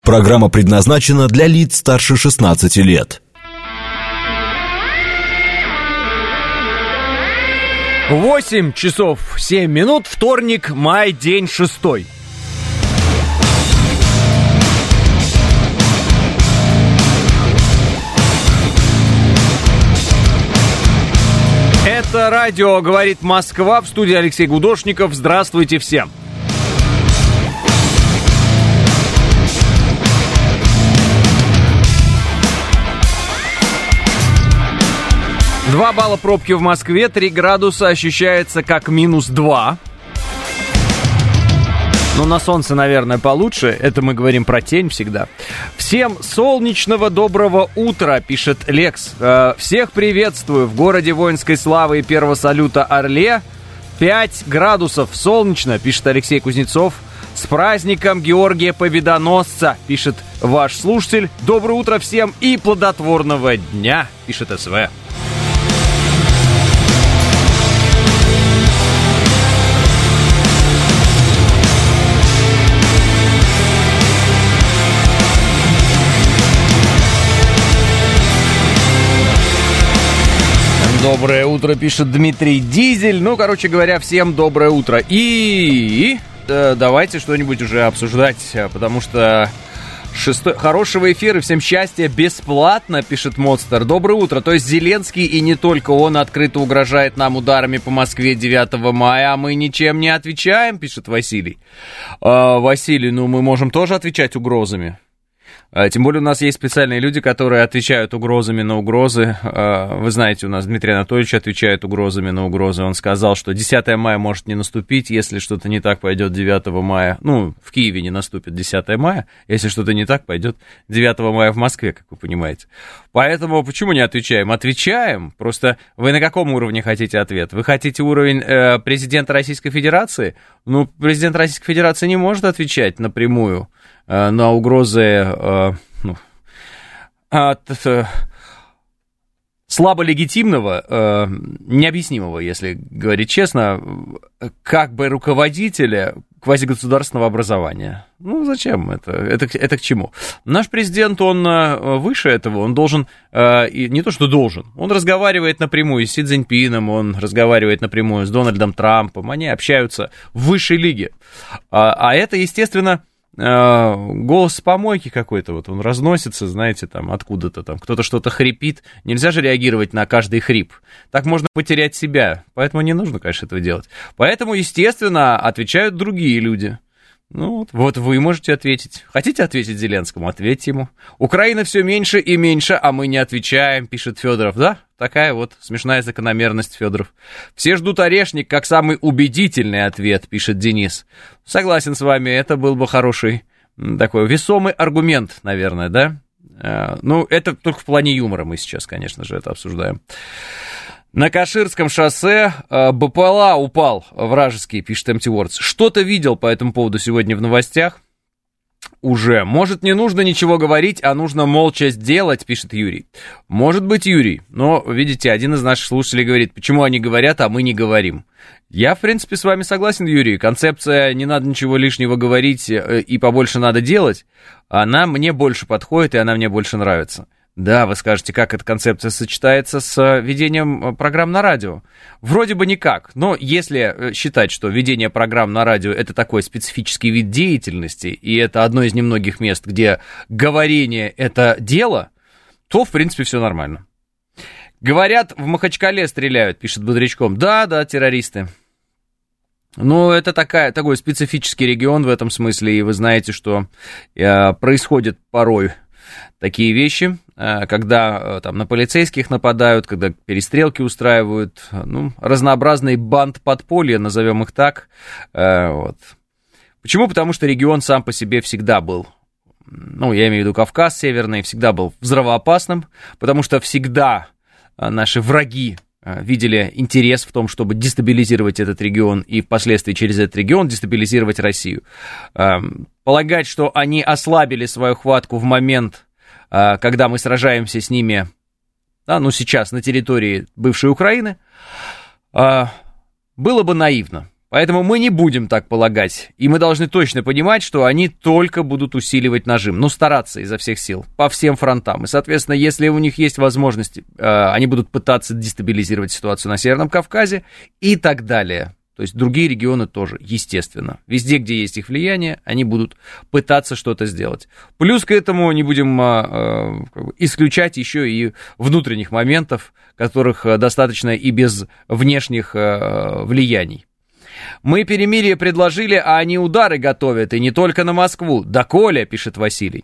Программа предназначена для лиц старше 16 лет. 8 часов 7 минут, вторник, май, день 6. Это радио «Говорит Москва», в студии Алексей Гудошников. Здравствуйте всем. Два балла пробки в Москве, 3 градуса ощущается как минус 2. Ну, на солнце, наверное, получше. Это мы говорим про тень всегда. Всем солнечного доброго утра, пишет Лекс. Всех приветствую в городе воинской славы и первого салюта Орле. 5 градусов солнечно, пишет Алексей Кузнецов. С праздником Георгия Победоносца, пишет ваш слушатель. Доброе утро всем и плодотворного дня, пишет СВ. Доброе утро, пишет Дмитрий Дизель. Ну, короче говоря, всем доброе утро. И давайте что-нибудь уже обсуждать, потому что хорошего эфира, всем счастья, бесплатно, пишет Монстер. Доброе утро. То есть Зеленский и не только он открыто угрожает нам ударами по Москве 9 мая, а мы ничем не отвечаем, пишет Василий. Василий, ну мы можем тоже отвечать угрозами. Тем более у нас есть специальные люди, которые отвечают угрозами на угрозы. Вы знаете, у нас Дмитрий Анатольевич отвечает угрозами на угрозы. Он сказал, что 10 мая может не наступить, если что-то не так, пойдет 9 мая. Ну, в Киеве не наступит 10 мая, если что-то не так, пойдет 9 мая в Москве, как вы понимаете. Поэтому почему не отвечаем? Отвечаем. Просто вы на каком уровне хотите ответ? Вы хотите уровень президента Российской Федерации? Ну, президент Российской Федерации не может отвечать напрямую на угрозы слабо легитимного, необъяснимого, если говорить честно, как бы руководителя квазигосударственного образования. Ну, зачем это? Это к чему? Наш президент, он выше этого, он должен, не то что должен, он разговаривает напрямую с Си Цзиньпином, он разговаривает напрямую с Дональдом Трампом, они общаются в высшей лиге. А это, естественно, голос с помойки какой-то, вот он разносится, знаете, там откуда-то там кто-то что-то хрипит. Нельзя же реагировать на каждый хрип. Так можно потерять себя. Поэтому не нужно, конечно, этого делать. Поэтому, естественно, отвечают другие люди. Ну, вот вы можете ответить. Хотите ответить Зеленскому? Ответьте ему. Украина все меньше и меньше, а мы не отвечаем, пишет Федоров. Да, такая вот смешная закономерность, Федоров. Все ждут орешник как самый убедительный ответ, пишет Денис. Согласен с вами, это был бы хороший такой весомый аргумент, наверное, да? Ну, это только в плане юмора мы сейчас, конечно же, это обсуждаем. На Каширском шоссе БПЛА упал вражеский, пишет Empty Words. Что-то видел по этому поводу сегодня в новостях уже. Может, не нужно ничего говорить, а нужно молча сделать, пишет Юрий. Может быть, Юрий, но, видите, один из наших слушателей говорит, почему они говорят, а мы не говорим. Я, в принципе, с вами согласен, Юрий. Концепция «не надо ничего лишнего говорить и побольше надо делать», она мне больше подходит, и она мне больше нравится. Да, вы скажете, как эта концепция сочетается с ведением программ на радио? Вроде бы никак, но если считать, что ведение программ на радио – это такой специфический вид деятельности, и это одно из немногих мест, где говорение – это дело, то, в принципе, все нормально. Говорят, в Махачкале стреляют, пишет Бодрячком. Да, террористы. Ну, это такой специфический регион в этом смысле, и вы знаете, что происходит порой такие вещи, когда там на полицейских нападают, когда перестрелки устраивают, ну, разнообразный банд подполья, назовем их так. Вот. Почему? Потому что регион сам по себе всегда был, ну, я имею в виду Кавказ Северный, всегда был взрывоопасным, потому что всегда наши враги видели интерес в том, чтобы дестабилизировать этот регион и впоследствии через этот регион дестабилизировать Россию. Полагать, что они ослабили свою хватку в момент, когда мы сражаемся с ними, да, ну, сейчас на территории бывшей Украины, было бы наивно. Поэтому мы не будем так полагать, и мы должны точно понимать, что они только будут усиливать нажим, ну, стараться изо всех сил, по всем фронтам. И, соответственно, если у них есть возможность, они будут пытаться дестабилизировать ситуацию на Северном Кавказе и так далее. То есть другие регионы тоже, естественно. Везде, где есть их влияние, они будут пытаться что-то сделать. Плюс к этому не будем исключать еще и внутренних моментов, которых достаточно и без внешних влияний. Мы перемирие предложили, а они удары готовят, и не только на Москву. Да, Коля, пишет Василий.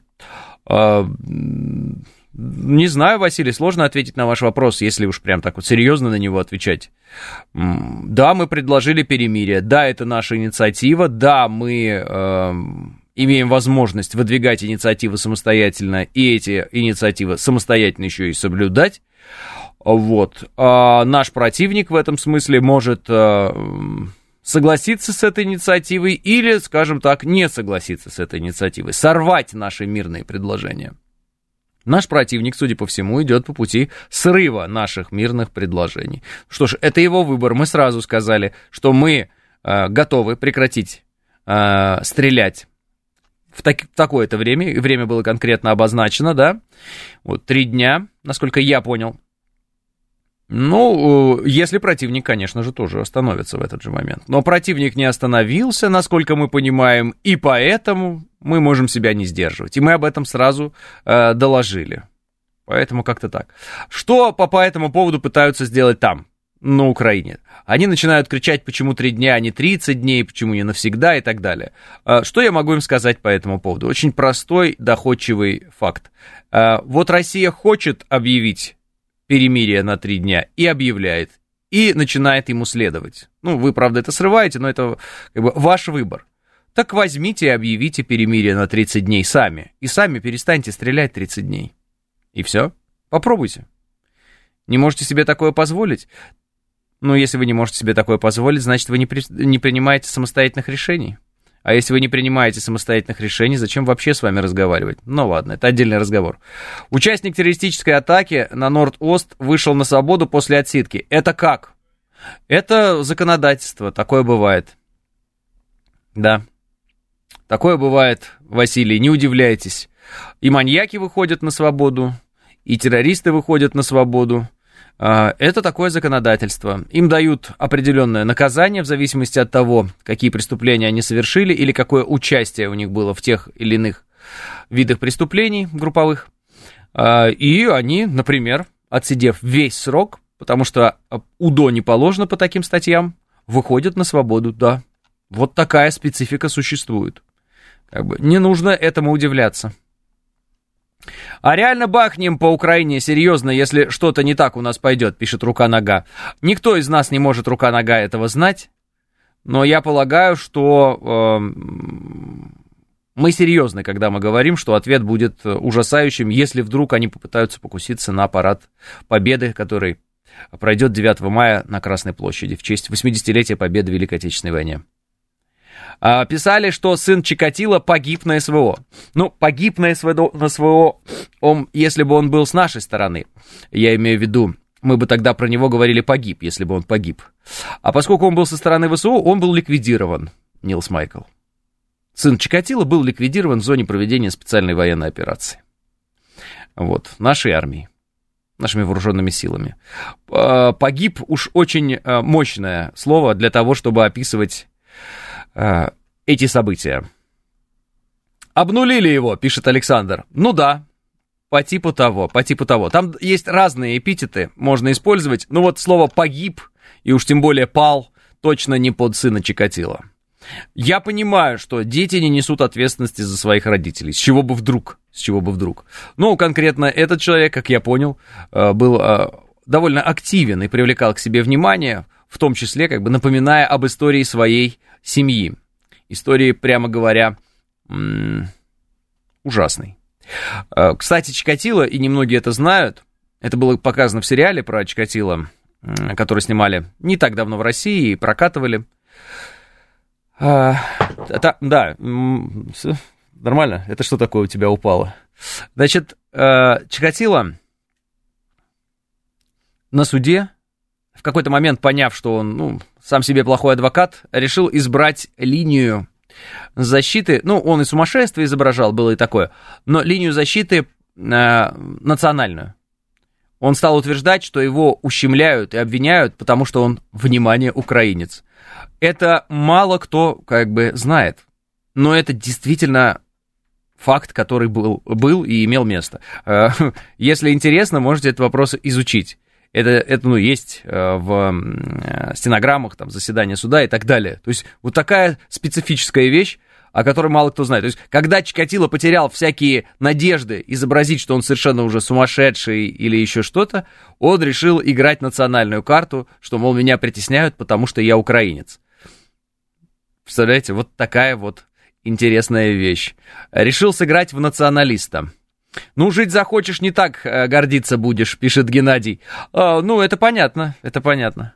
Не знаю, Василий, сложно ответить на ваш вопрос, если уж прям так вот серьезно на него отвечать. Да, мы предложили перемирие, да, это наша инициатива, да, мы имеем возможность выдвигать инициативы самостоятельно, и эти инициативы самостоятельно еще и соблюдать. Вот. Наш противник в этом смысле может согласиться с этой инициативой или, скажем так, не согласиться с этой инициативой, сорвать наши мирные предложения. Наш противник, судя по всему, идет по пути срыва наших мирных предложений. Что ж, это его выбор. Мы сразу сказали, что мы готовы прекратить стрелять в такое-то время. И время было конкретно обозначено, да? Вот 3 дня, насколько я понял. Ну, если противник, конечно же, тоже остановится в этот же момент. Но противник не остановился, насколько мы понимаем, и поэтому мы можем себя не сдерживать. И мы об этом сразу доложили. Поэтому как-то так. Что по этому поводу пытаются сделать там, на Украине? Они начинают кричать, почему 3 дня, а не 30 дней, почему не навсегда и так далее. Что я могу им сказать по этому поводу? Очень простой, доходчивый факт. Вот Россия хочет объявить перемирие на 3 дня и объявляет, и начинает ему следовать. Ну, вы, правда, это срываете, но это как бы ваш выбор. Так возьмите и объявите перемирие на 30 дней сами, и сами перестаньте стрелять 30 дней. И все, попробуйте. Не можете себе такое позволить? Ну, если вы не можете себе такое позволить, значит, вы не принимаете самостоятельных решений. А если вы не принимаете самостоятельных решений, зачем вообще с вами разговаривать? Ну ладно, это отдельный разговор. Участник террористической атаки на Норд-Ост вышел на свободу после отсидки. Это как? Это законодательство, такое бывает. Да, такое бывает, Василий, не удивляйтесь. И маньяки выходят на свободу, и террористы выходят на свободу. Это такое законодательство. Им дают определенное наказание в зависимости от того, какие преступления они совершили или какое участие у них было в тех или иных видах преступлений групповых. И они, например, отсидев весь срок, потому что УДО не положено по таким статьям, выходят на свободу, да. Вот такая специфика существует. Как бы не нужно этому удивляться. А реально бахнем по Украине, серьезно, если что-то не так у нас пойдет, пишет Рука-Нога. Никто из нас не может, Рука-Нога, этого знать, но я полагаю, что мы серьезны, когда мы говорим, что ответ будет ужасающим, если вдруг они попытаются покуситься на парад Победы, который пройдет 9 мая на Красной площади в честь 80-летия Победы в Великой Отечественной войне. Писали, что сын Чикатило погиб на СВО. Ну, погиб на СВО, если бы он был с нашей стороны. Я имею в виду, мы бы тогда про него говорили погиб, если бы он погиб. А поскольку он был со стороны ВСУ, он был ликвидирован, Нилс Майкл. Сын Чикатило был ликвидирован в зоне проведения специальной военной операции. Вот, нашей армией, нашими вооруженными силами. Погиб уж очень мощное слово для того, чтобы описывать эти события. Обнулили его, пишет Александр. Ну да, по типу того. Там есть разные эпитеты, можно использовать. Ну вот слово «погиб», и уж тем более «пал», точно не под сына Чикатило. Я понимаю, что дети не несут ответственности за своих родителей. С чего бы вдруг? Ну, конкретно этот человек, как я понял, был довольно активен и привлекал к себе внимание, в том числе, как бы напоминая об истории своей семьи. Истории, прямо говоря, ужасной. Кстати, Чикатило, и немногие это знают, это было показано в сериале про Чикатило, который снимали не так давно в России и прокатывали. Да, нормально, это что такое у тебя упало? Значит, Чикатило на суде в какой-то момент, поняв, что он, сам себе плохой адвокат, решил избрать линию защиты, он и сумасшествие изображал, было и такое, но линию защиты национальную. Он стал утверждать, что его ущемляют и обвиняют, потому что он, внимание, украинец. Это мало кто знает, но это действительно факт, который был и имел место. Если интересно, можете этот вопрос изучить. Это есть в стенограммах заседания суда и так далее. То есть вот такая специфическая вещь, о которой мало кто знает. То есть когда Чикатило потерял всякие надежды изобразить, что он совершенно уже сумасшедший или еще что-то, он решил играть национальную карту, что, мол, меня притесняют, потому что я украинец. Представляете, вот такая вот интересная вещь. Решил сыграть в националиста. Жить захочешь, не так гордиться будешь, пишет Геннадий. Это понятно, это понятно.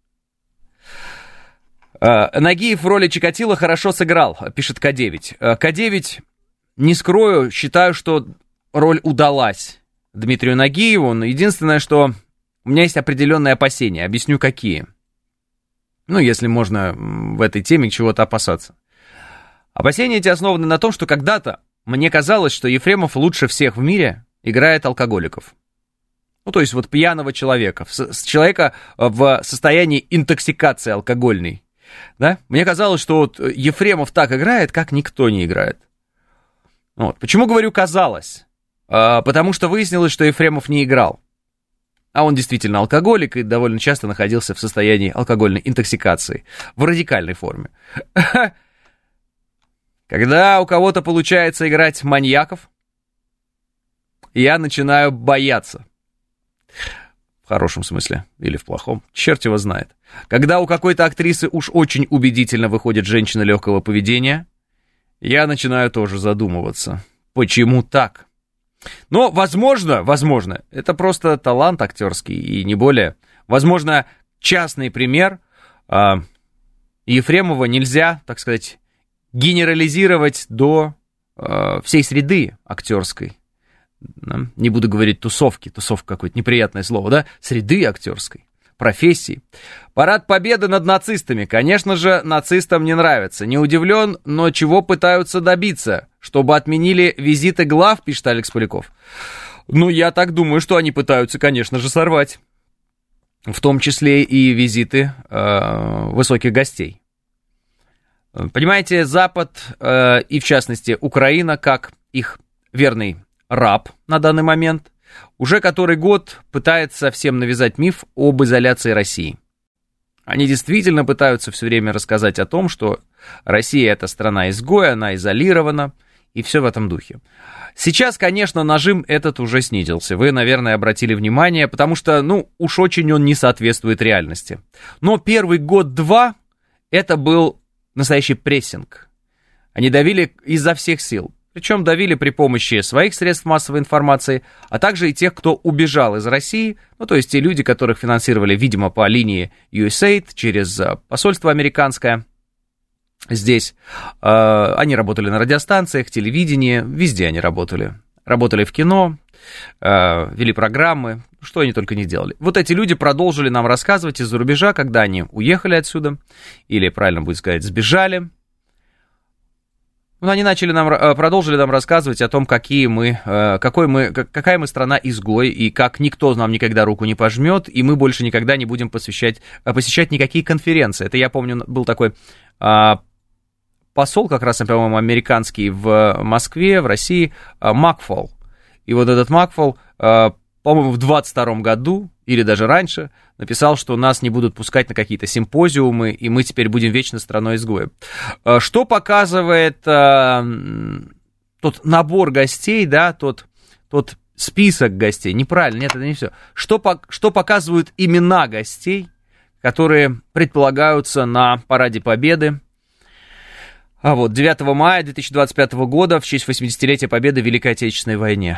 Нагиев в роли Чикатило хорошо сыграл, пишет К9. К9, не скрою, считаю, что роль удалась Дмитрию Нагиеву. Но единственное, что у меня есть определенные опасения. Объясню, какие. Если можно в этой теме чего-то опасаться. Опасения эти основаны на том, что когда-то мне казалось, что Ефремов лучше всех в мире играет алкоголиков. То есть вот пьяного человека, человека в состоянии интоксикации алкогольной. Да? Мне казалось, что вот Ефремов так играет, как никто не играет. Почему говорю «казалось»? Потому что выяснилось, что Ефремов не играл. А он действительно алкоголик и довольно часто находился в состоянии алкогольной интоксикации. В радикальной форме. Когда у кого-то получается играть маньяков, я начинаю бояться. В хорошем смысле или в плохом, черт его знает. Когда у какой-то актрисы уж очень убедительно выходит женщина легкого поведения, я начинаю тоже задумываться, почему так? Но, возможно, это просто талант актерский и не более. Возможно, частный пример. Ефремова нельзя, так сказать, генерализировать до всей среды актерской. Не буду говорить тусовки, тусовка какое-то неприятное слово, да? Среды актерской, профессии. Парад Победы над нацистами. Конечно же, нацистам не нравится. Не удивлен, но чего пытаются добиться? Чтобы отменили визиты глав, пишет Алекс Поляков. Я так думаю, что они пытаются, конечно же, сорвать. В том числе и визиты высоких гостей. Понимаете, Запад и, в частности, Украина, как их верный раб на данный момент, уже который год пытается всем навязать миф об изоляции России. Они действительно пытаются все время рассказать о том, что Россия это страна-изгой, она изолирована, и все в этом духе. Сейчас, конечно, нажим этот уже снизился. Вы, наверное, обратили внимание, потому что, уж очень он не соответствует реальности. Но первый год-два это был настоящий прессинг. Они давили изо всех сил. Причем давили при помощи своих средств массовой информации, а также и тех, кто убежал из России, то есть те люди, которых финансировали, видимо, по линии USAID, через посольство американское здесь. Они работали на радиостанциях, телевидении, везде они работали. Работали в кино, вели программы, что они только не делали. Вот эти люди продолжили нам рассказывать из-за рубежа, когда они уехали отсюда, или, правильно будет сказать, сбежали. Они продолжили нам рассказывать о том, какая мы страна-изгой, и как никто нам никогда руку не пожмет, и мы больше никогда не будем посещать никакие конференции. Это, я помню, был такой посол, как раз, по-моему, американский в Москве, в России, Макфол. И вот этот Макфол, по-моему, в 22-м году, или даже раньше, написал, что нас не будут пускать на какие-то симпозиумы, и мы теперь будем вечно страной-изгоем. Что показывает тот набор гостей, да, тот список гостей? Неправильно, нет, это не все. Что показывают имена гостей, которые предполагаются на Параде Победы? 9 мая 2025 года, в честь 80-летия Победы в Великой Отечественной войне.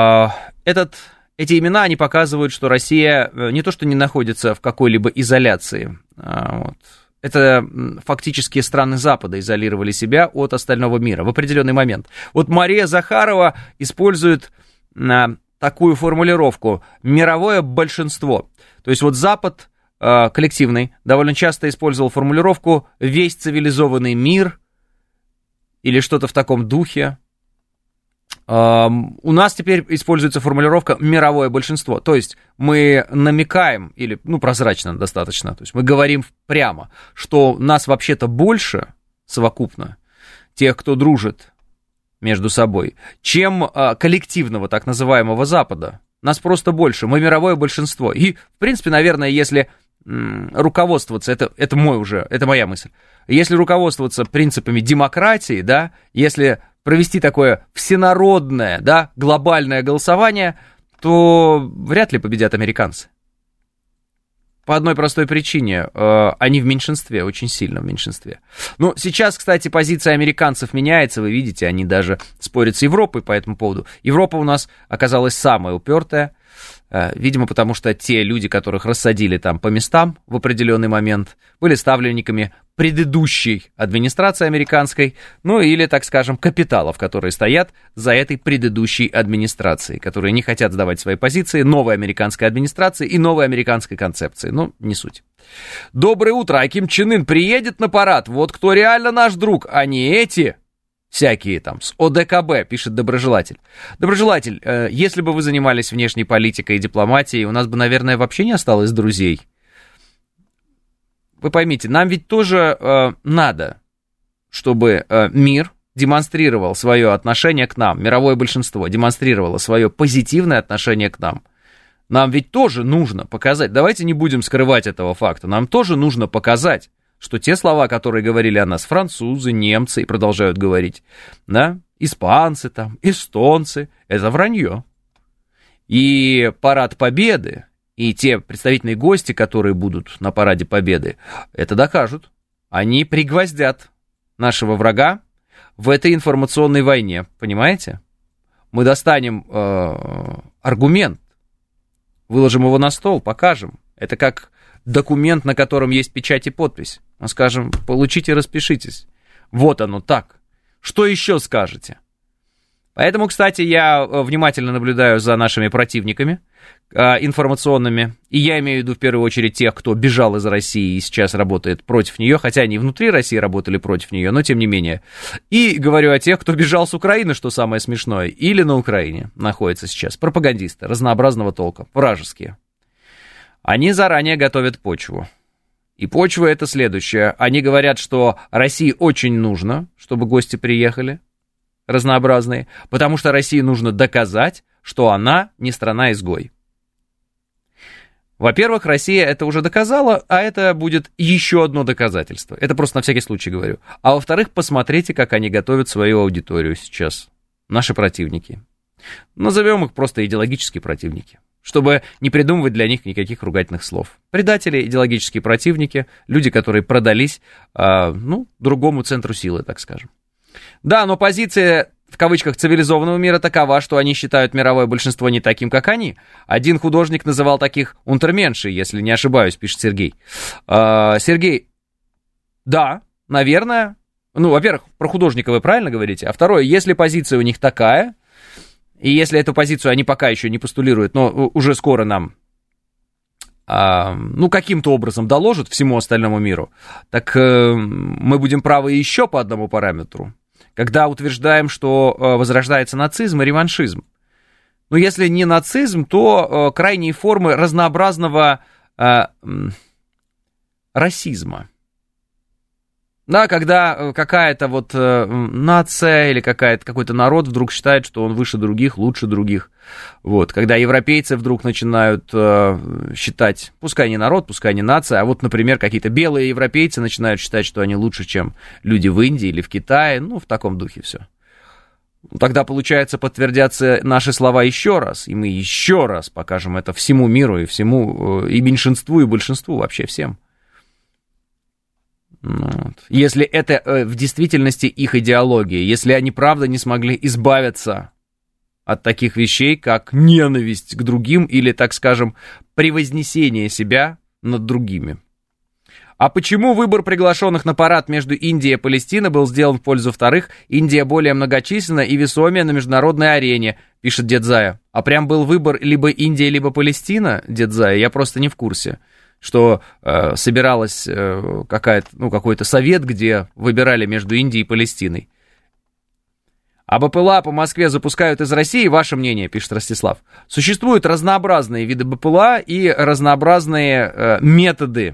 Эти имена, они показывают, что Россия не то что не находится в какой-либо изоляции. Это фактически страны Запада изолировали себя от остального мира в определенный момент. Мария Захарова использует такую формулировку «мировое большинство». То есть Запад коллективный, довольно часто использовал формулировку «весь цивилизованный мир» или что-то в таком духе. У нас теперь используется формулировка «мировое большинство», то есть мы намекаем, или, прозрачно достаточно, то есть мы говорим прямо, что нас вообще-то больше совокупно, тех, кто дружит между собой, чем коллективного так называемого Запада. Нас просто больше, мы мировое большинство. И, в принципе, наверное, если руководствоваться, это моя мысль, если руководствоваться принципами демократии, да, если провести такое всенародное, да, глобальное голосование, то вряд ли победят американцы. По одной простой причине, они в меньшинстве, очень сильно в меньшинстве. Ну, сейчас, кстати, позиция американцев меняется, вы видите, они даже спорят с Европой по этому поводу. Европа у нас оказалась самая упертая, видимо, потому что те люди, которых рассадили там по местам в определенный момент, были ставленниками предыдущей администрации американской, ну или, так скажем, капиталов, которые стоят за этой предыдущей администрацией, которые не хотят сдавать свои позиции новой американской администрации и новой американской концепции. Ну, не суть. Доброе утро, а Ким Чен Ын приедет на парад? Вот кто реально наш друг, а не эти всякие там с ОДКБ, пишет доброжелатель. Доброжелатель, если бы вы занимались внешней политикой и дипломатией, у нас бы, наверное, вообще не осталось друзей. Вы поймите, нам ведь тоже надо, чтобы мир демонстрировал свое отношение к нам, мировое большинство демонстрировало свое позитивное отношение к нам. Нам ведь тоже нужно показать, давайте не будем скрывать этого факта, нам тоже нужно показать, что те слова, которые говорили о нас французы, немцы и продолжают говорить, да, испанцы там, эстонцы, это вранье. И парад Победы, и те представительные гости, которые будут на параде Победы, это докажут. Они пригвоздят нашего врага в этой информационной войне, понимаете? Мы достанем аргумент, выложим его на стол, покажем. Это как документ, на котором есть печать и подпись. Мы скажем, получите, распишитесь. Вот оно так. Что еще скажете? Поэтому, кстати, я внимательно наблюдаю за нашими противниками информационными, и я имею в виду в первую очередь тех, кто бежал из России и сейчас работает против нее, хотя они внутри России работали против нее, но тем не менее. И говорю о тех, кто бежал с Украины, что самое смешное, или на Украине находится сейчас. Пропагандисты разнообразного толка, вражеские. Они заранее готовят почву. И почва это следующее. Они говорят, что России очень нужно, чтобы гости приехали, разнообразные, потому что России нужно доказать, что она не страна-изгой. Во-первых, Россия это уже доказала, а это будет еще одно доказательство. Это просто на всякий случай говорю. А во-вторых, посмотрите, как они готовят свою аудиторию сейчас. Наши противники. Назовем их просто идеологические противники, чтобы не придумывать для них никаких ругательных слов. Предатели, идеологические противники, люди, которые продались, другому центру силы, так скажем. Да, но позиция, в кавычках, цивилизованного мира такова, что они считают мировое большинство не таким, как они. Один художник называл таких унтерменшей, если не ошибаюсь, пишет Сергей. Сергей, да, наверное. Ну, во-первых, про художника вы правильно говорите. А второе, если позиция у них такая, и если эту позицию они пока еще не постулируют, но уже скоро нам, каким-то образом доложат всему остальному миру, так мы будем правы еще по одному параметру, когда утверждаем, что возрождается нацизм и реваншизм. Но если не нацизм, то крайние формы разнообразного расизма. Да, когда какая-то вот нация или какой-то народ вдруг считает, что он выше других, лучше других. Вот, когда европейцы вдруг начинают считать, пускай не народ, пускай не нация, а вот, например, какие-то белые европейцы начинают считать, что они лучше, чем люди в Индии или в Китае, в таком духе все. Тогда, получается, подтвердятся наши слова еще раз, и мы еще раз покажем это всему миру, и меньшинству, и большинству, вообще всем. Вот. Если это в действительности их идеология, если они правда не смогли избавиться от таких вещей, как ненависть к другим или, так скажем, превознесение себя над другими. А почему выбор приглашенных на парад между Индией и Палестиной был сделан в пользу вторых? Индия более многочисленна и весомее на международной арене, пишет дед Зая. А прям был выбор либо Индия, либо Палестина, дед Зая, я просто не в курсе. что собиралась какой-то совет, где выбирали между Индией и Палестиной. А БПЛА по Москве запускают из России, ваше мнение, пишет Ростислав. Существуют разнообразные виды БПЛА и разнообразные методы,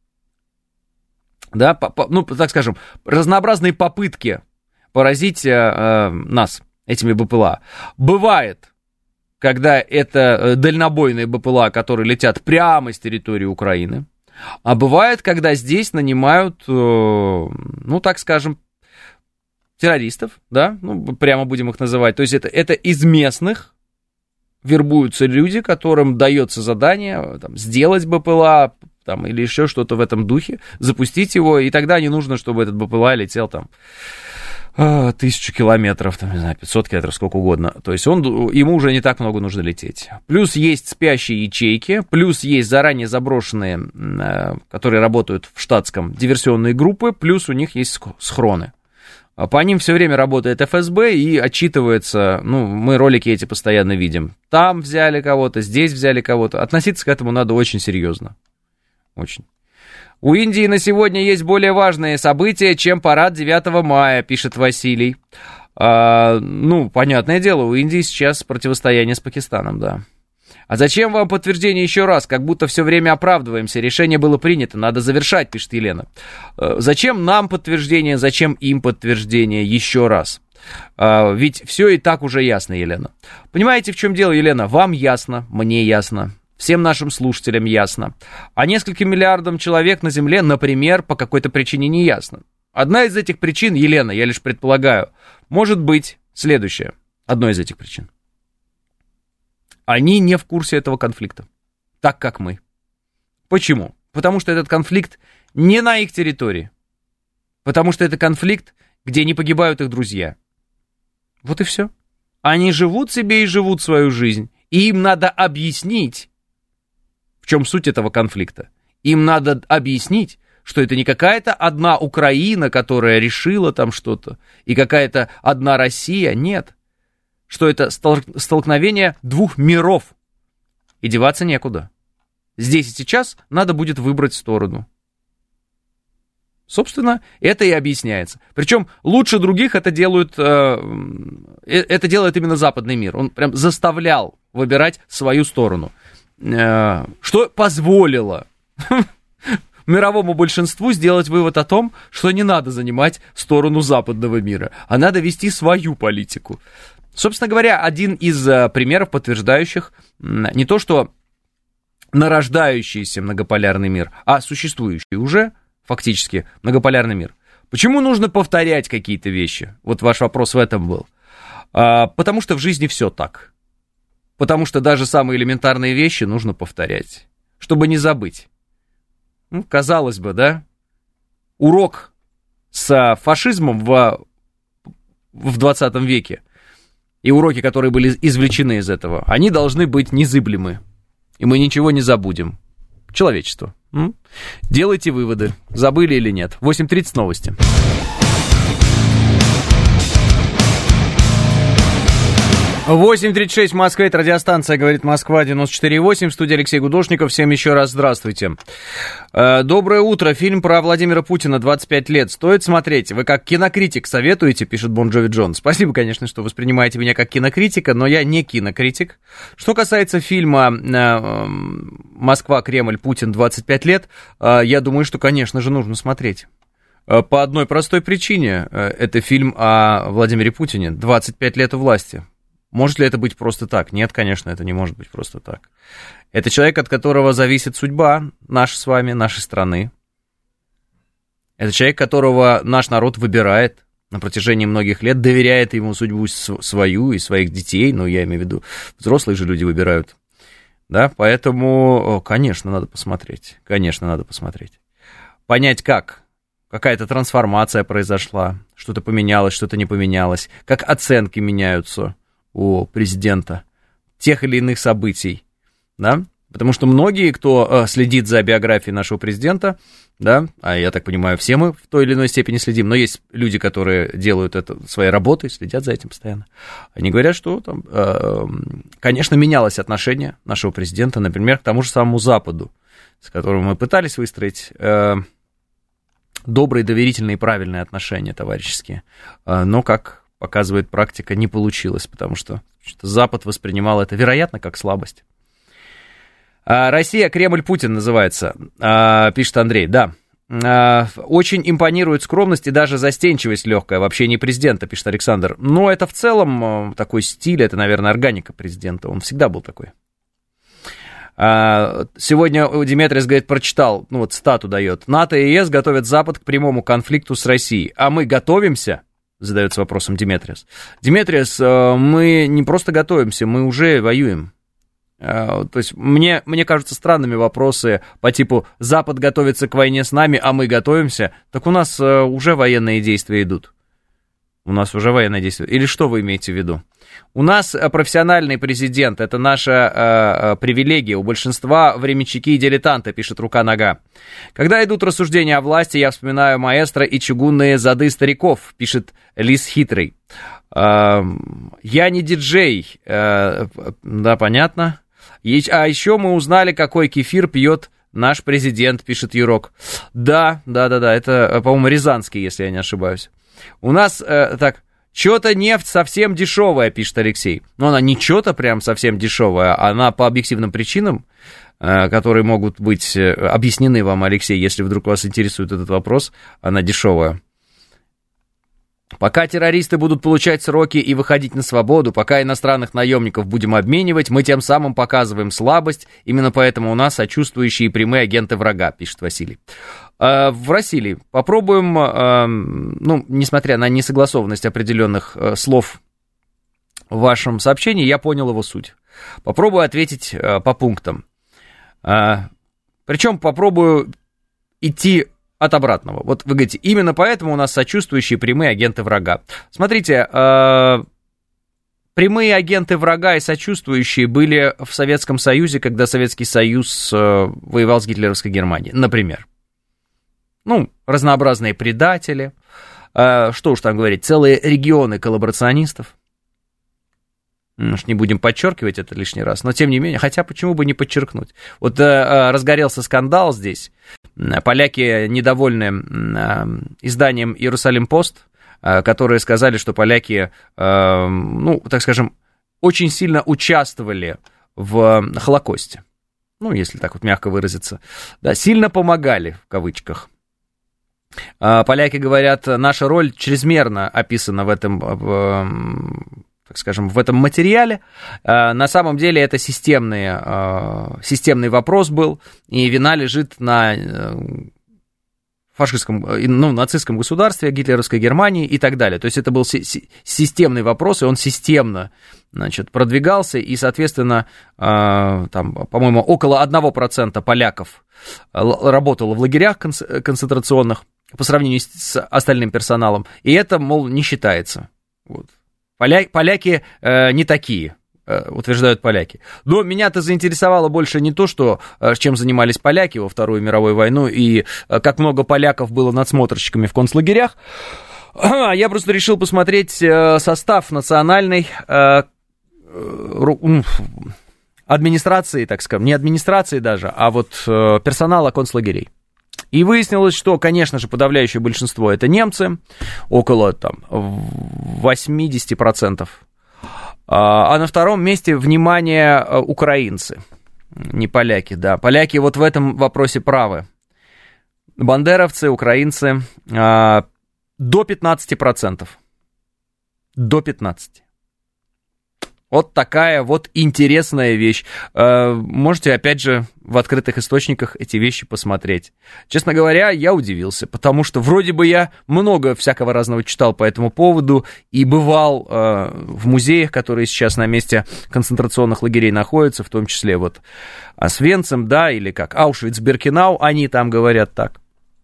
да, так скажем, разнообразные попытки поразить нас этими БПЛА. Бывает, когда это дальнобойные БПЛА, которые летят прямо с территории Украины, а бывает, когда здесь нанимают, так скажем, террористов, да, прямо будем их называть, то есть это из местных вербуются люди, которым дается задание сделать БПЛА или еще что-то в этом духе, запустить его, и тогда не нужно, чтобы этот БПЛА летел 1000 километров, 500 километров, сколько угодно. То есть ему уже не так много нужно лететь. Плюс есть спящие ячейки, плюс есть заранее заброшенные, которые работают в штатском, диверсионные группы, плюс у них есть схроны. По ним все время работает ФСБ и отчитывается, мы ролики эти постоянно видим. Там взяли кого-то, здесь взяли кого-то. Относиться к этому надо очень серьезно. Очень. У Индии на сегодня есть более важные события, чем парад 9 мая, пишет Василий. Понятное дело, у Индии сейчас противостояние с Пакистаном, да. А зачем вам подтверждение еще раз? Как будто все время оправдываемся. Решение было принято, надо завершать, пишет Елена. Зачем нам подтверждение, зачем им подтверждение еще раз? Ведь все и так уже ясно, Елена. Понимаете, в чем дело, Елена? Вам ясно, мне ясно. Всем нашим слушателям ясно. А нескольким миллиардам человек на Земле, например, по какой-то причине не ясно. Одна из этих причин, Елена, я лишь предполагаю, может быть следующая. Одной из этих причин. Они не в курсе этого конфликта, так как мы. Почему? Потому что этот конфликт не на их территории. Потому что это конфликт, где не погибают их друзья. Вот и все. Они живут себе и живут свою жизнь. И им надо объяснить, в чем суть этого конфликта. Им надо объяснить, что это не какая-то одна Украина, которая решила там что-то, и какая-то одна Россия. Нет. Что это столкновение двух миров. И деваться некуда. Здесь и сейчас надо будет выбрать сторону. Собственно, это и объясняется. Причем лучше других это делает именно западный мир. Он прям заставлял выбирать свою сторону. Что позволило мировому большинству сделать вывод о том, что не надо занимать сторону западного мира, а надо вести свою политику. Собственно говоря, один из примеров, подтверждающих не то, что нарождающийся многополярный мир, а существующий уже фактически многополярный мир. Почему нужно повторять какие-то вещи? Вот ваш вопрос в этом был. Потому что в жизни все так. Потому что даже самые элементарные вещи нужно повторять, чтобы не забыть. Казалось бы, да? Урок с фашизмом в 20 веке и уроки, которые были извлечены из этого, они должны быть незыблемы. И мы ничего не забудем. Человечество. Делайте выводы. Забыли или нет. 8:30 новости. 8:36 в Москве, это радиостанция «Говорит Москва», 94,8, в студии Алексей Гудошников. Всем еще раз здравствуйте. Доброе утро. Фильм про Владимира Путина, 25 лет. Стоит смотреть? Вы как кинокритик советуете, пишет Бон Джови Джон. Спасибо, конечно, что воспринимаете меня как кинокритика, но я не кинокритик. Что касается фильма «Москва, Кремль, Путин, 25 лет», я думаю, что, конечно же, нужно смотреть. По одной простой причине. Это фильм о Владимире Путине, 25 лет у власти. Может ли это быть просто так? Нет, конечно, это не может быть просто так. Это человек, от которого зависит судьба наша с вами, нашей страны. Это человек, которого наш народ выбирает на протяжении многих лет, доверяет ему судьбу свою и своих детей, ну, я имею в виду, взрослые же люди выбирают. Да, поэтому, конечно, надо посмотреть. Конечно, надо посмотреть. Понять, как какая-то трансформация произошла, что-то поменялось, что-то не поменялось, как оценки меняются у президента тех или иных событий, да, потому что многие, кто следит за биографией нашего президента, да, а я так понимаю, все мы в той или иной степени следим, но есть люди, которые делают это своей работой, следят за этим постоянно, они говорят, что там, конечно, менялось отношение нашего президента, например, к тому же самому Западу, с которым мы пытались выстроить добрые, доверительные и правильные отношения товарищеские. Но, как показывает практика, не получилось, потому что Запад воспринимал это, вероятно, как слабость. «Россия, Кремль, Путин» называется, пишет Андрей, да. Очень импонирует скромность и даже застенчивость легкая в общении президента, пишет Александр. Но это в целом такой стиль, это, наверное, органика президента, он всегда был такой. Сегодня Диметриус, говорит, прочитал, ну вот цитату дает. НАТО и ЕС готовят Запад к прямому конфликту с Россией. А мы готовимся? Задается вопросом Диметриус. Диметриус, мы не просто готовимся, мы уже воюем. То есть мне кажутся странными вопросы по типу «Запад готовится к войне с нами, а мы готовимся». Так у нас уже военные действия идут. У нас уже военные действия. Или что вы имеете в виду? У нас профессиональный президент, это наша привилегия. У большинства временщики и дилетанты, пишет Рука-Нога. Когда идут рассуждения о власти, я вспоминаю маэстро и чугунные зады стариков, пишет Лис Хитрый. Я не диджей, да, понятно. А еще мы узнали, какой кефир пьет наш президент, пишет Юрок. Да, это, по-моему, рязанский, если я не ошибаюсь. У нас, так, что-то нефть совсем дешевая, пишет Алексей. Но она не что-то прям совсем дешевая, она по объективным причинам, которые могут быть объяснены вам, Алексей, если вдруг вас интересует этот вопрос, она дешевая. Пока террористы будут получать сроки и выходить на свободу, пока иностранных наемников будем обменивать, мы тем самым показываем слабость. Именно поэтому у нас сочувствующие прямые агенты врага, пишет Василий. Василий, попробуем, ну, несмотря на несогласованность определенных слов в вашем сообщении, я понял его суть. Попробую ответить по пунктам. Причем попробую идти от обратного. Вот вы говорите, именно поэтому у нас сочувствующие прямые агенты врага. Смотрите, прямые агенты врага и сочувствующие были в Советском Союзе, когда Советский Союз воевал с гитлеровской Германией, например. Ну, разнообразные предатели, что уж там говорить, целые регионы коллаборационистов. Уж не будем подчеркивать это лишний раз, но тем не менее, хотя почему бы не подчеркнуть. Вот разгорелся скандал здесь, поляки недовольны изданием «Иерусалим-Пост», которые сказали, что поляки, ну, так скажем, очень сильно участвовали в Холокосте, ну, если так вот мягко выразиться, да, сильно помогали, в кавычках. Поляки говорят, наша роль чрезмерно описана в этом, так скажем, в этом материале. На самом деле это системный вопрос был, и вина лежит на фашистском, ну, нацистском государстве, гитлеровской Германии и так далее. То есть это был системный вопрос, и он системно, значит, продвигался, и, соответственно, там, по-моему, около 1% поляков работало в лагерях концентрационных по сравнению с остальным персоналом, и это, мол, не считается. Вот. Поляки не такие, утверждают поляки. Но меня-то заинтересовало больше не то, что, чем занимались поляки во Вторую мировую войну, и как много поляков было надсмотрщиками в концлагерях. Я просто решил посмотреть состав национальной администрации, так скажем, не администрации даже, а вот персонала концлагерей. И выяснилось, что, конечно же, подавляющее большинство это немцы, около там 80%. А на втором месте, внимание, украинцы, не поляки, да. Поляки вот в этом вопросе правы. Бандеровцы, украинцы до 15%. До 15%. Вот такая вот интересная вещь. Можете, опять же, в открытых источниках эти вещи посмотреть. Честно говоря, я удивился, потому что вроде бы я много всякого разного читал по этому поводу и бывал в музеях, которые сейчас на месте концентрационных лагерей находятся, в том числе вот Освенцим, да, или как Аушвиц-Биркенау, они там говорят так.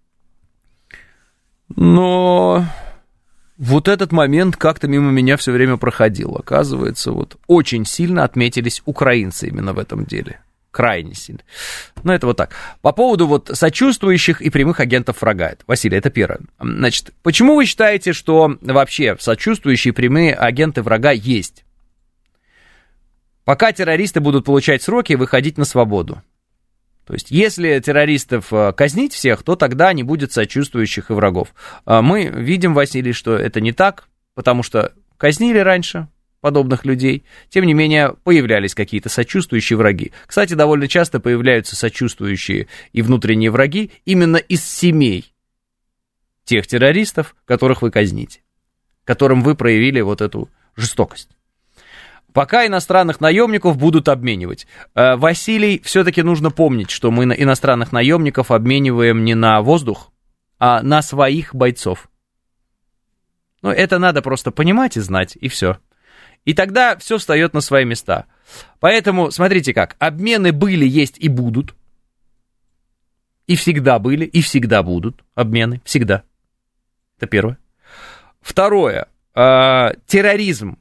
Но вот этот момент как-то мимо меня все время проходил. Оказывается, вот очень сильно отметились украинцы именно в этом деле. Крайне сильно. Но это вот так. По поводу вот сочувствующих и прямых агентов врага. Василий, это первое. Значит, почему вы считаете, что вообще сочувствующие и прямые агенты врага есть? Пока террористы будут получать сроки и выходить на свободу. То есть, если террористов казнить всех, то тогда не будет сочувствующих и врагов. Мы видим, Василий, что это не так, потому что казнили раньше подобных людей, тем не менее появлялись какие-то сочувствующие враги. Кстати, довольно часто появляются сочувствующие и внутренние враги именно из семей тех террористов, которых вы казните, которым вы проявили вот эту жестокость. Пока иностранных наемников будут обменивать. Василий, все-таки нужно помнить, что мы иностранных наемников обмениваем не на воздух, а на своих бойцов. Ну, это надо просто понимать и знать, и все. И тогда все встает на свои места. Поэтому, смотрите как, обмены были, есть и будут. И всегда были, и всегда будут обмены, всегда. Это первое. Второе, терроризм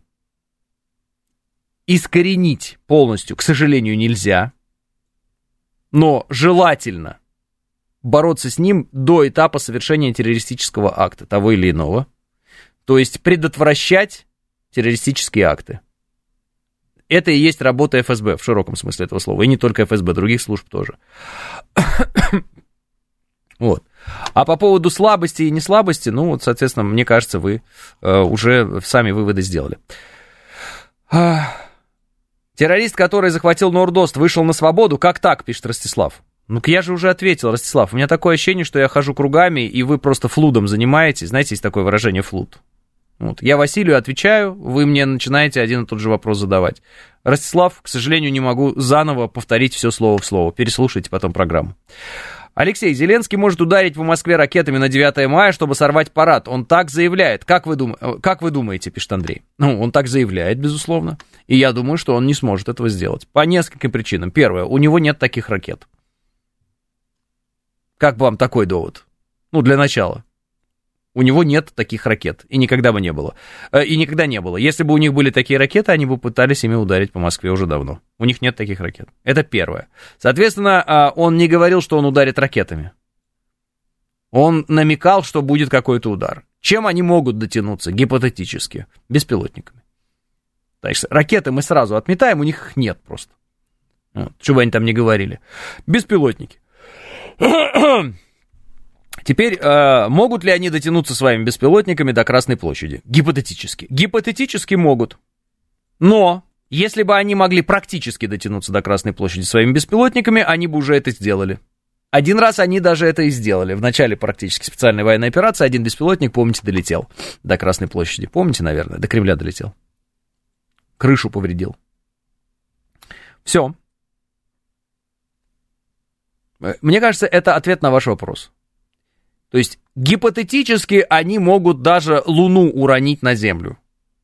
искоренить полностью, к сожалению, нельзя, но желательно бороться с ним до этапа совершения террористического акта, того или иного, то есть предотвращать террористические акты. Это и есть работа ФСБ в широком смысле этого слова, и не только ФСБ, других служб тоже. Вот. А по поводу слабости и неслабости, ну, вот, соответственно, мне кажется, вы уже сами выводы сделали. Террорист, который захватил Нордост, вышел на свободу. Как так, пишет Ростислав? Ну-ка, я же уже ответил, Ростислав. У меня такое ощущение, что я хожу кругами, и вы просто флудом занимаетесь. Знаете, есть такое выражение флуд. Вот. Я Василию отвечаю, вы мне начинаете один и тот же вопрос задавать. Ростислав, к сожалению, не могу заново повторить все слово в слово. Переслушайте потом программу. Алексей, Зеленский может ударить по Москве ракетами на 9 мая, чтобы сорвать парад. Он так заявляет. Как вы думаете, пишет Андрей? Ну, он так заявляет, безусловно. И я думаю, что он не сможет этого сделать. По нескольким причинам. Первое, у него нет таких ракет. Как вам такой довод? Ну, для начала. У него нет таких ракет. И никогда бы не было. И никогда не было. Если бы у них были такие ракеты, они бы пытались ими ударить по Москве уже давно. У них нет таких ракет. Это первое. Соответственно, он не говорил, что он ударит ракетами. Он намекал, что будет какой-то удар. Чем они могут дотянуться гипотетически? Беспилотниками. То есть ракеты мы сразу отметаем, у них их нет просто. Вот, что бы они там ни говорили. Беспилотники. Теперь, могут ли они дотянуться своими беспилотниками до Красной площади? Гипотетически. Гипотетически могут. Но, если бы они могли практически дотянуться до Красной площади своими беспилотниками, они бы уже это сделали. Один раз они даже это и сделали. В начале практически специальной военной операции один беспилотник, помните, долетел до Красной площади. Помните, наверное, до Кремля долетел. Крышу повредил. Все. Мне кажется, это ответ на ваш вопрос. То есть, гипотетически они могут даже Луну уронить на Землю.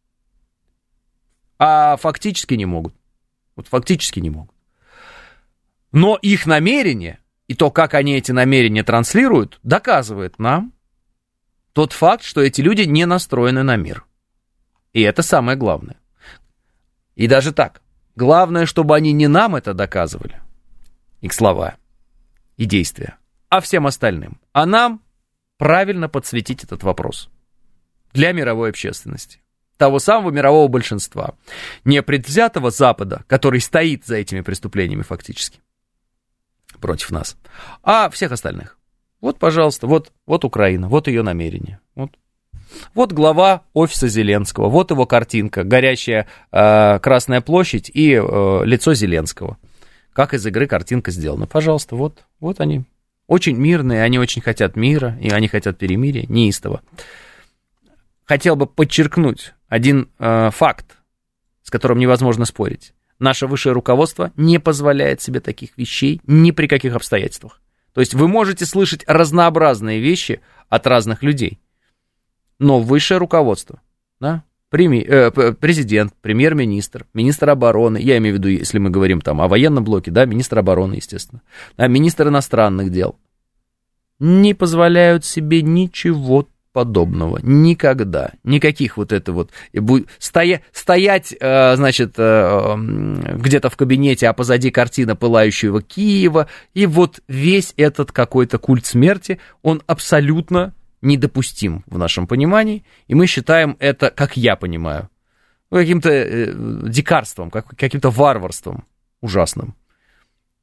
А фактически не могут. Вот фактически не могут. Но их намерение, и то, как они эти намерения транслируют, доказывает нам тот факт, что эти люди не настроены на мир. И это самое главное. И даже так. Главное, чтобы они не нам это доказывали, их слова и действия, а всем остальным. А нам правильно подсветить этот вопрос для мировой общественности. Того самого мирового большинства. Не предвзятого Запада, который стоит за этими преступлениями фактически против нас, а всех остальных. Вот, пожалуйста, вот Украина, вот ее намерение. Вот глава офиса Зеленского, вот его картинка, горящая Красная площадь и лицо Зеленского. Как из игры картинка сделана. Пожалуйста, вот они. Очень мирные, они очень хотят мира, и они хотят перемирия, неистово. Хотел бы подчеркнуть один факт, с которым невозможно спорить. Наше высшее руководство не позволяет себе таких вещей ни при каких обстоятельствах. То есть вы можете слышать разнообразные вещи от разных людей, но высшее руководство, да, президент, премьер-министр, министр обороны, я имею в виду, если мы говорим там о военном блоке, да, министр обороны, естественно, да, министр иностранных дел, не позволяют себе ничего подобного, никогда, никаких вот это вот, стоять, значит, где-то в кабинете, а позади картина пылающего Киева, и вот весь этот какой-то культ смерти, он абсолютно недопустим в нашем понимании, и мы считаем это, как я понимаю, каким-то дикарством, каким-то варварством ужасным.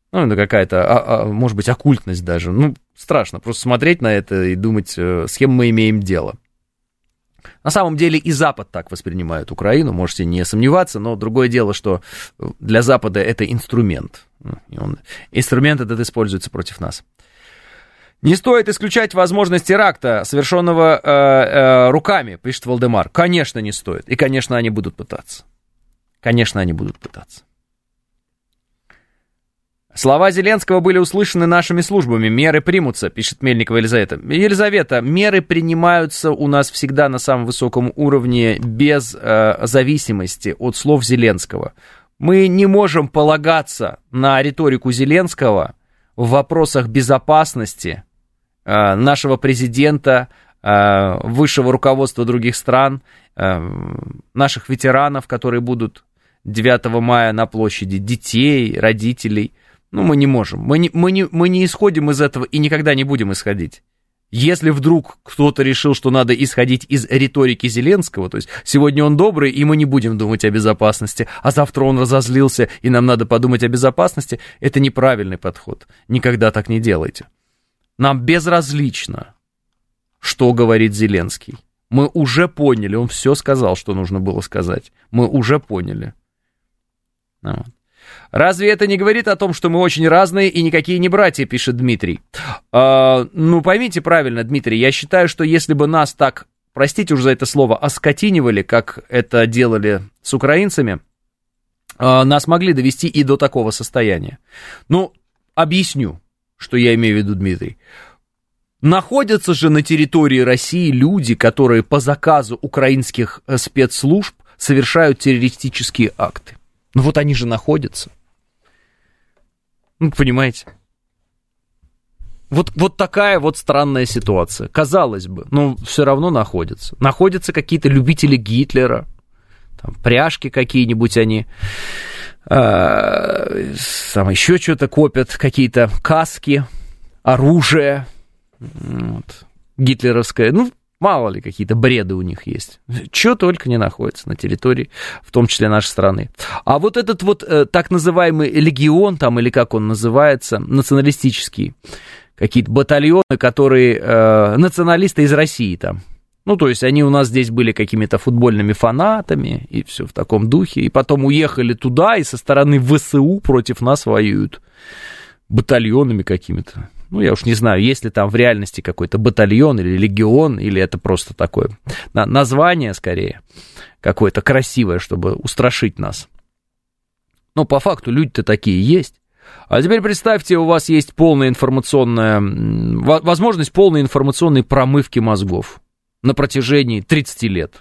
Ну, это какая-то, может быть, оккультность даже. Ну, страшно просто смотреть на это и думать, с кем мы имеем дело. На самом деле и Запад так воспринимает Украину, можете не сомневаться, но другое дело, что для Запада это инструмент. Инструмент этот используется против нас. Не стоит исключать возможность теракта, совершенного руками, пишет Валдемар. Конечно, не стоит. И, конечно, они будут пытаться. Конечно, они будут пытаться. Слова Зеленского были услышаны нашими службами. Меры примутся, пишет Мельникова Елизавета. Елизавета, меры принимаются у нас всегда на самом высоком уровне без зависимости от слов Зеленского. Мы не можем полагаться на риторику Зеленского в вопросах безопасности нашего президента, высшего руководства других стран, наших ветеранов, которые будут 9 мая на площади, детей, родителей. Ну, мы не можем. Мы не исходим из этого и никогда не будем исходить. Если вдруг кто-то решил, что надо исходить из риторики Зеленского, то есть сегодня он добрый, и мы не будем думать о безопасности, а завтра он разозлился, и нам надо подумать о безопасности, это неправильный подход. Никогда так не делайте. Нам безразлично, что говорит Зеленский. Мы уже поняли, он все сказал, что нужно было сказать. Мы уже поняли. Вот. Разве это не говорит о том, что мы очень разные и никакие не братья, пишет Дмитрий? Ну, поймите правильно, Дмитрий, я считаю, что если бы нас так, простите уже за это слово, оскотинивали, как это делали с украинцами, нас могли довести и до такого состояния. Ну, объясню, что я имею в виду, Дмитрий. Находятся же на территории России люди, которые по заказу украинских спецслужб совершают террористические акты. Ну вот они же находятся. Ну, понимаете? Вот такая вот странная ситуация. Казалось бы, но все равно находятся. Находятся какие-то любители Гитлера, там, пряжки какие-нибудь они, там еще что-то копят, какие-то каски, оружие, вот, гитлеровское, ну, мало ли, какие-то бреды у них есть. Чего только не находится на территории, в том числе нашей страны. А вот этот вот так называемый легион, там, или как он называется, националистический, какие-то батальоны, которые националисты из России там. Ну, то есть они у нас здесь были какими-то футбольными фанатами, и все в таком духе, и потом уехали туда, и со стороны ВСУ против нас воюют батальонами какими-то. Ну, я уж не знаю, есть ли там в реальности какой-то батальон или легион, или это просто такое название, скорее, какое-то красивое, чтобы устрашить нас. Но по факту люди-то такие есть. А теперь представьте, у вас есть полная информационная, возможность полной информационной промывки мозгов на протяжении 30 лет.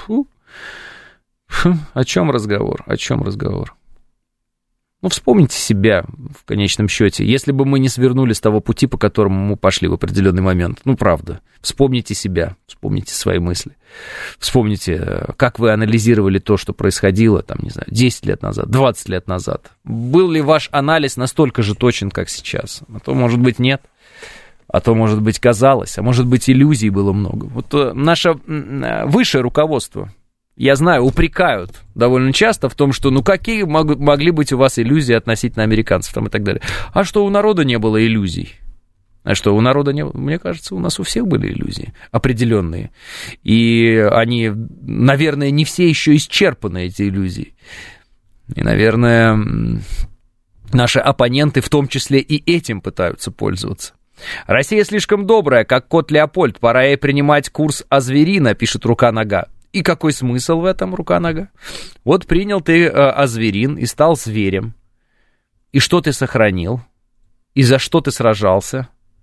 О чем разговор? О чем разговор? Ну, вспомните себя в конечном счете. Если бы мы не свернули с того пути, по которому мы пошли в определенный момент, ну, правда, вспомните себя, вспомните свои мысли. Вспомните, как вы анализировали то, что происходило, там, не знаю, 10 лет назад, 20 лет назад. Был ли ваш анализ настолько же точен, как сейчас? А то, может быть, нет. А то, может быть, казалось, а может быть, иллюзий было много. Вот наше высшее руководство, я знаю, упрекают довольно часто в том, что ну какие могли быть у вас иллюзии относительно американцев там и так далее. А что у народа не было иллюзий? А что у народа не было? Мне кажется, у нас у всех были иллюзии определенные. И они, наверное, не все еще исчерпаны, эти иллюзии. И, наверное, наши оппоненты в том числе и этим пытаются пользоваться. Россия слишком добрая, как кот Леопольд. Пора ей принимать курс Азверина, пишет Рука-Нога. И какой смысл в этом, Рука-Нога? Вот принял ты Азверин и стал зверем. И что ты сохранил? И за что ты сражался?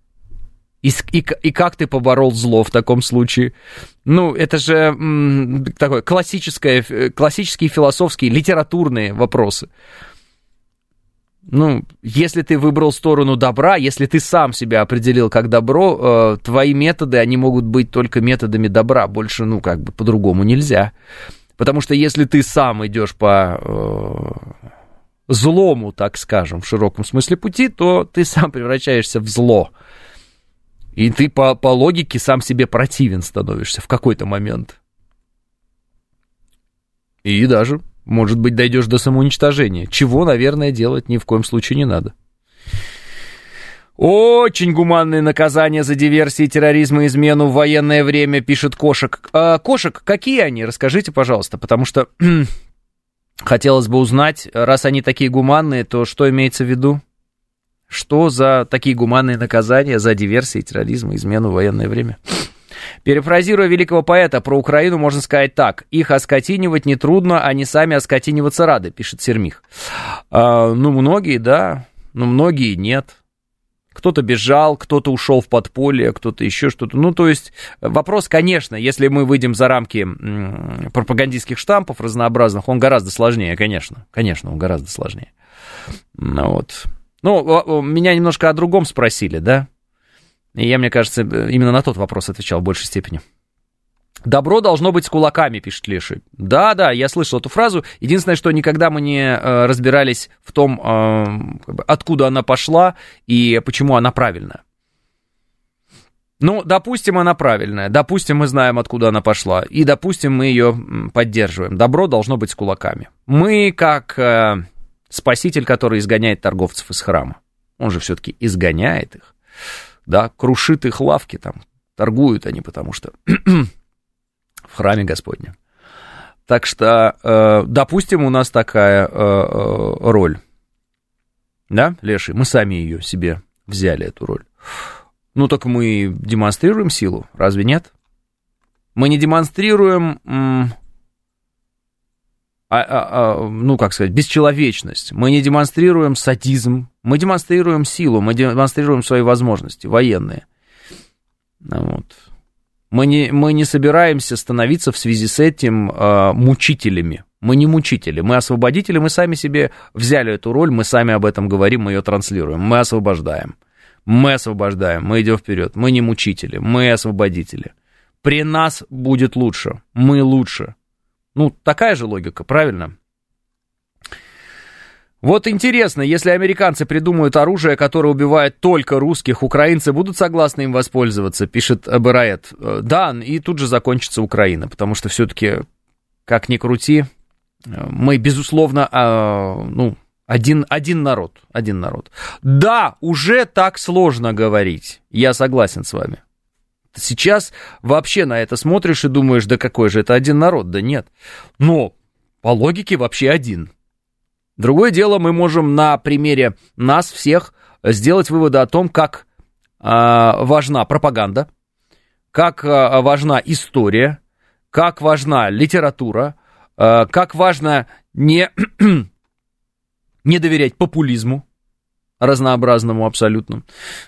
И как ты поборол зло в таком случае? Ну, это же такой классические философские, литературные вопросы. Ну, если ты выбрал сторону добра, если ты сам себя определил как добро, твои методы, они могут быть только методами добра. Больше, ну, как бы по-другому нельзя. Потому что если ты сам идешь по злому, так скажем, в широком смысле пути, то ты сам превращаешься в зло. И ты по логике сам себе противен становишься в какой-то момент. И даже... может быть, дойдешь до самоуничтожения, чего, наверное, делать ни в коем случае не надо. Очень гуманные наказания за диверсии, терроризм и измену в военное время, пишет Кошек. Кошек, какие они? Расскажите, пожалуйста, потому что хотелось бы узнать, раз они такие гуманные, то что имеется в виду? Что за такие гуманные наказания за диверсии, терроризм и измену в военное время? Перефразируя великого поэта, про Украину можно сказать так: их оскотинивать нетрудно, они сами оскотиниваться рады, пишет Сермих. Многие, да, но многие нет. Кто-то бежал, кто-то ушел в подполье, кто-то еще что-то. То есть вопрос, конечно, если мы выйдем за рамки пропагандистских штампов разнообразных, он гораздо сложнее, конечно. Конечно, он гораздо сложнее. Меня немножко о другом спросили, да? И я, мне кажется, именно на тот вопрос отвечал в большей степени. Добро должно быть с кулаками, пишет Леший. Да, я слышал эту фразу. Единственное, что никогда мы не разбирались в том, откуда она пошла и почему она правильная. Допустим, она правильная. Допустим, мы знаем, откуда она пошла. И, допустим, мы ее поддерживаем. Добро должно быть с кулаками. Мы, как спаситель, который изгоняет торговцев из храма. Он же все-таки изгоняет их. Да, крушит их лавки там. Торгуют они, потому что... в храме Господнем. Так что, допустим, у нас такая роль. Да, Леший? Мы сами ее себе взяли, эту роль. Так мы демонстрируем силу, разве нет? Мы не демонстрируем, бесчеловечность. Мы не демонстрируем садизм. Мы демонстрируем силу, мы демонстрируем свои возможности военные. Мы не собираемся становиться в связи с этим мучителями. Мы не мучители, мы освободители, мы сами себе взяли эту роль, мы сами об этом говорим, мы ее транслируем. Мы освобождаем, мы идем вперед. Мы не мучители, мы освободители. При нас будет лучше, мы лучше. Такая же логика, правильно? Вот интересно, если американцы придумают оружие, которое убивает только русских, украинцы будут согласны им воспользоваться, пишет Бараэт. Да, и тут же закончится Украина, потому что все-таки, как ни крути, мы, безусловно, один народ. Да, уже так сложно говорить, я согласен с вами. Сейчас вообще на это смотришь и думаешь, да какой же это один народ, да нет. Но по логике вообще один. Другое дело, мы можем на примере нас всех сделать выводы о том, как важна пропаганда, как важна история, как важна литература, как важно не доверять популизму разнообразному абсолютно.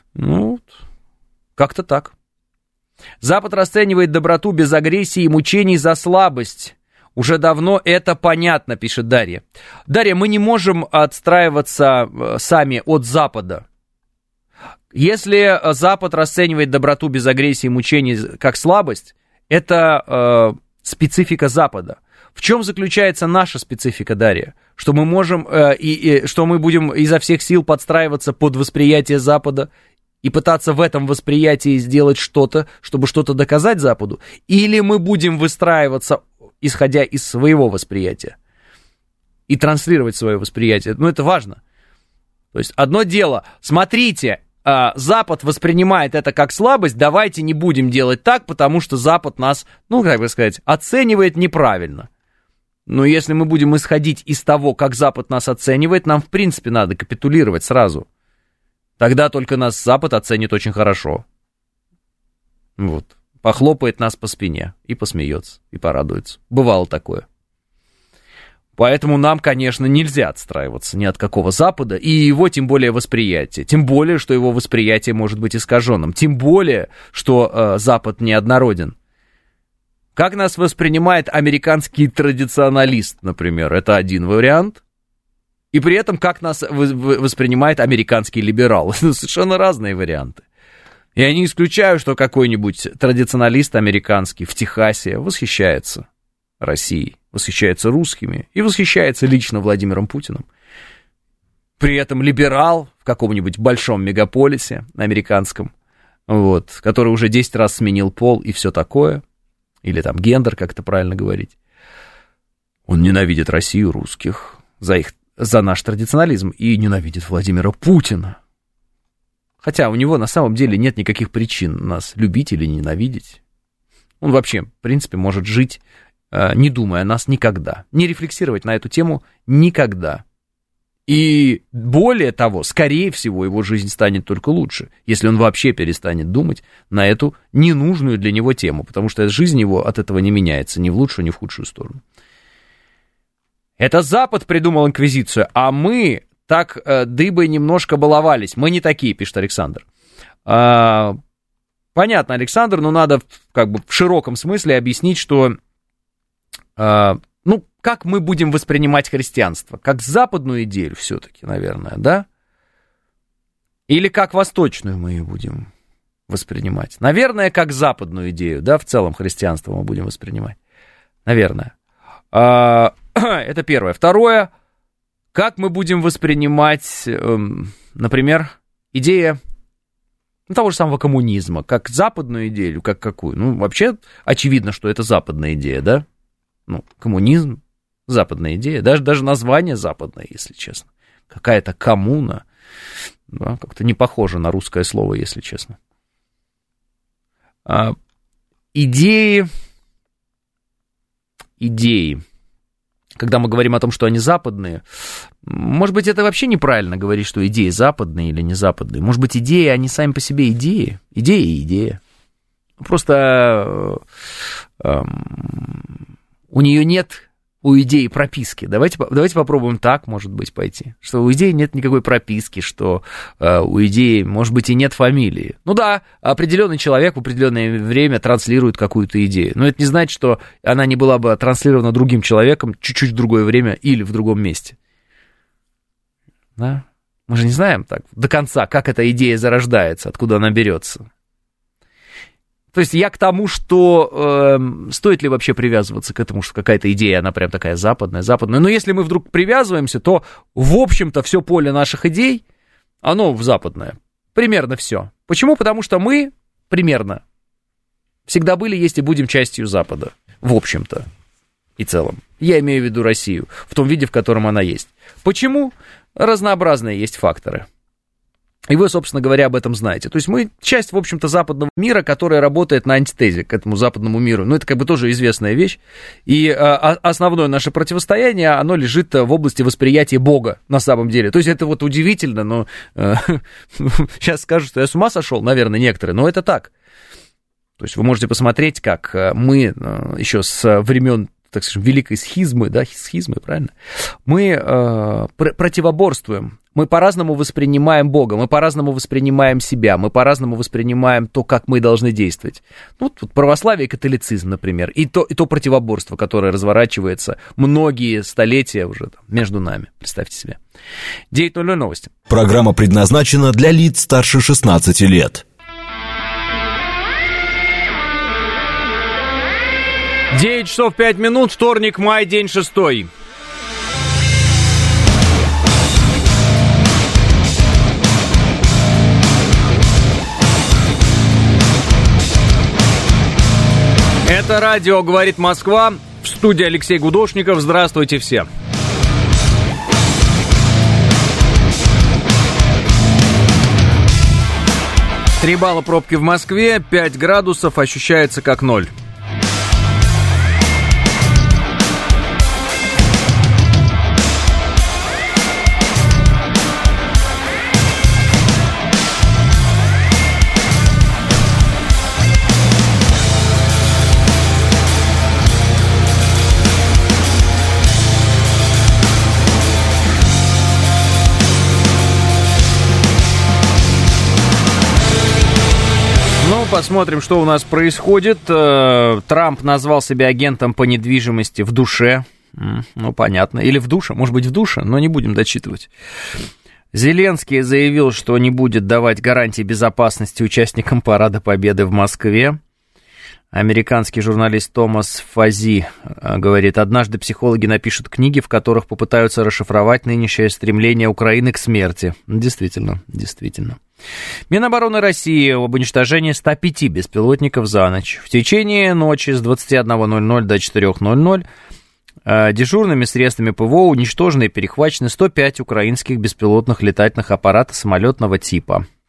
Как-то так. Запад расценивает доброту без агрессии и мучений за слабость. Уже давно это понятно, пишет Дарья. Дарья, мы не можем отстраиваться сами от Запада. Если Запад расценивает доброту без агрессии и мучений как слабость, это специфика Запада. В чем заключается наша специфика, Дарья? Что мы можем, что мы будем изо всех сил подстраиваться под восприятие Запада и пытаться в этом восприятии сделать что-то, чтобы что-то доказать Западу? Или мы будем выстраиваться, исходя из своего восприятия, и транслировать свое восприятие? Это важно. То есть одно дело, смотрите, Запад воспринимает это как слабость, давайте не будем делать так, потому что Запад нас, оценивает неправильно. Но если мы будем исходить из того, как Запад нас оценивает, нам, в принципе, надо капитулировать сразу. Тогда только нас Запад оценит очень хорошо. Похлопает нас по спине и посмеется, и порадуется. Бывало такое. Поэтому нам, конечно, нельзя отстраиваться ни от какого Запада, и его, тем более, восприятие. Тем более, что его восприятие может быть искаженным. Тем более, что Запад неоднороден. Как нас воспринимает американский традиционалист, например, это один вариант. И при этом, как нас воспринимает американский либерал. Это совершенно разные варианты. Я не исключаю, что какой-нибудь традиционалист американский в Техасе восхищается Россией, восхищается русскими и восхищается лично Владимиром Путиным. При этом либерал в каком-нибудь большом мегаполисе американском, который уже 10 раз сменил пол и все такое, или там гендер, как это правильно говорить, он ненавидит Россию, русских за наш традиционализм и ненавидит Владимира Путина. Хотя у него на самом деле нет никаких причин нас любить или ненавидеть. Он вообще, в принципе, может жить, не думая о нас никогда. Не рефлексировать на эту тему никогда. И более того, скорее всего, его жизнь станет только лучше, если он вообще перестанет думать на эту ненужную для него тему, потому что жизнь его от этого не меняется ни в лучшую, ни в худшую сторону. Это Запад придумал инквизицию, а мы так дыбой немножко баловались. Мы не такие, пишет Александр. Понятно, Александр, но надо как бы в широком смысле объяснить, что... как мы будем воспринимать христианство? Как западную идею все-таки, наверное, да? Или как восточную мы ее будем воспринимать? Наверное, как западную идею, да, в целом христианство мы будем воспринимать. Наверное. Это первое. Второе, как мы будем воспринимать, например, идею того же самого коммунизма, как западную идею, как какую? Ну, вообще, очевидно, что это западная идея, да? Ну, коммунизм, западная идея, даже название западное, если честно. Какая-то коммуна, да, как-то не похоже на русское слово, если честно. Идеи, когда мы говорим о том, что они западные, может быть, это вообще неправильно говорить, что идеи западные или не западные. Может быть, идеи, они сами по себе идеи. Идея и идея. Просто у нее нет у идеи прописки. Давайте попробуем так, может быть, пойти. Что у идеи нет никакой прописки, что у идеи, может быть, и нет фамилии. Ну да, определенный человек в определенное время транслирует какую-то идею. Но это не значит, что она не была бы транслирована другим человеком чуть-чуть в другое время или в другом месте. Да? Мы же не знаем так до конца, как эта идея зарождается, откуда она берется. То есть я к тому, что стоит ли вообще привязываться к этому, что какая-то идея, она прям такая западная. Но если мы вдруг привязываемся, то, в общем-то, все поле наших идей, оно западное. Примерно все. Почему? Потому что мы примерно всегда были, есть и будем частью Запада. В общем-то и целом. Я имею в виду Россию, в том виде, в котором она есть. Почему? Разнообразные есть факторы. И вы, собственно говоря, об этом знаете. То есть мы часть, в общем-то, западного мира, которая работает на антитезе к этому западному миру. Ну, это как бы тоже известная вещь. И основное наше противостояние, оно лежит в области восприятия Бога на самом деле. То есть это вот удивительно, но сейчас скажут, что я с ума сошел, наверное, некоторые, но это так. То есть вы можете посмотреть, как мы еще с времен, так скажем, великой схизмы, да, схизмы, правильно? Мы противоборствуем. Мы по-разному воспринимаем Бога, мы по-разному воспринимаем себя, мы по-разному воспринимаем то, как мы должны действовать. Ну, вот православие и католицизм, например, и то противоборство, которое разворачивается многие столетия уже там, между нами, представьте себе. 9:00 новости. Программа предназначена для лиц старше 16 лет. 9 часов 5 минут, вторник, май, день 6. Это радио «Говорит Москва», в студии Алексей Гудошников. Здравствуйте все. Три балла пробки в Москве, 5 градусов, ощущается как 0. Посмотрим, что у нас происходит. Трамп назвал себя агентом по недвижимости в душе. Ну, понятно. Или в душе. Может быть, в душе, но не будем дочитывать. Зеленский заявил, что не будет давать гарантии безопасности участникам Парада Победы в Москве. Американский журналист Томас Фази говорит, однажды психологи напишут книги, в которых попытаются расшифровать нынешнее стремление Украины к смерти. Действительно, действительно. Минобороны России об уничтожении 105 беспилотников за ночь. В течение ночи с 21:00 до 4:00 дежурными средствами ПВО уничтожены и перехвачены 105 украинских беспилотных летательных аппаратов самолетного типа.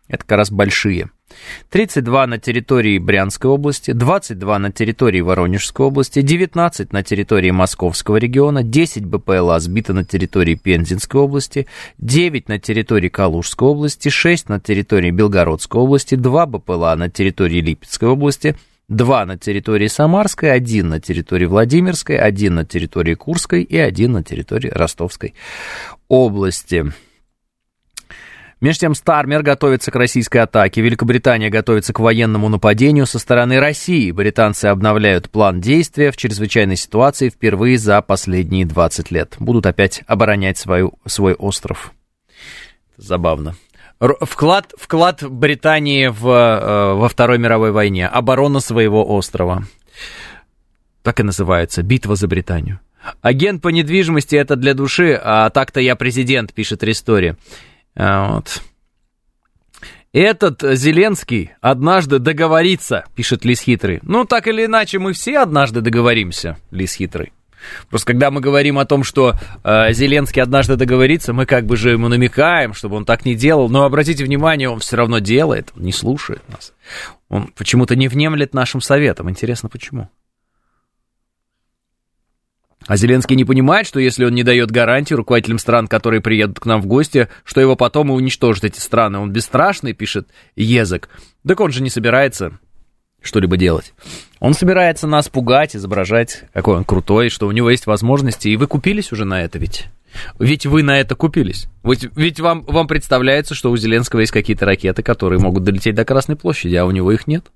Это как раз большие. 32 на территории Брянской области, 22 на территории Воронежской области, 19 на территории Московского региона, 10 БПЛА сбито на территории Пензенской области, 9 на территории Калужской области, 6 на территории Белгородской области, 2 БПЛА на территории Липецкой области, 2 на территории Самарской, 1 на территории Владимирской, 1 на территории Курской и 1 на территории Ростовской области. Между тем, Стармер готовится к российской атаке. Великобритания готовится к военному нападению со стороны России. Британцы обновляют план действия в чрезвычайной ситуации впервые за последние 20 лет. Будут опять оборонять свой остров. Забавно. Вклад Британии во Второй мировой войне. Оборона своего острова. Так и называется. Битва за Британию. Агент по недвижимости — это для души, а так-то я президент, пишет Ристори. Вот. Этот Зеленский однажды договорится, пишет Лис Хитрый. Ну, так или иначе, мы все однажды договоримся, Лис Хитрый. Просто когда мы говорим о том, что Зеленский однажды договорится, мы как бы же ему намекаем, чтобы он так не делал. Но обратите внимание, он все равно делает, он не слушает нас. Он почему-то не внемлет нашим советам. Интересно, почему? А Зеленский не понимает, что если он не дает гарантии руководителям стран, которые приедут к нам в гости, что его потом и уничтожат эти страны. Он бесстрашный, пишет Езек. Так он же не собирается что-либо делать. Он собирается нас пугать, изображать, какой он крутой, что у него есть возможности. И вы купились уже на это ведь? Ведь вы на это купились. Ведь вам представляется, что у Зеленского есть какие-то ракеты, которые могут долететь до Красной площади, а у него их нет.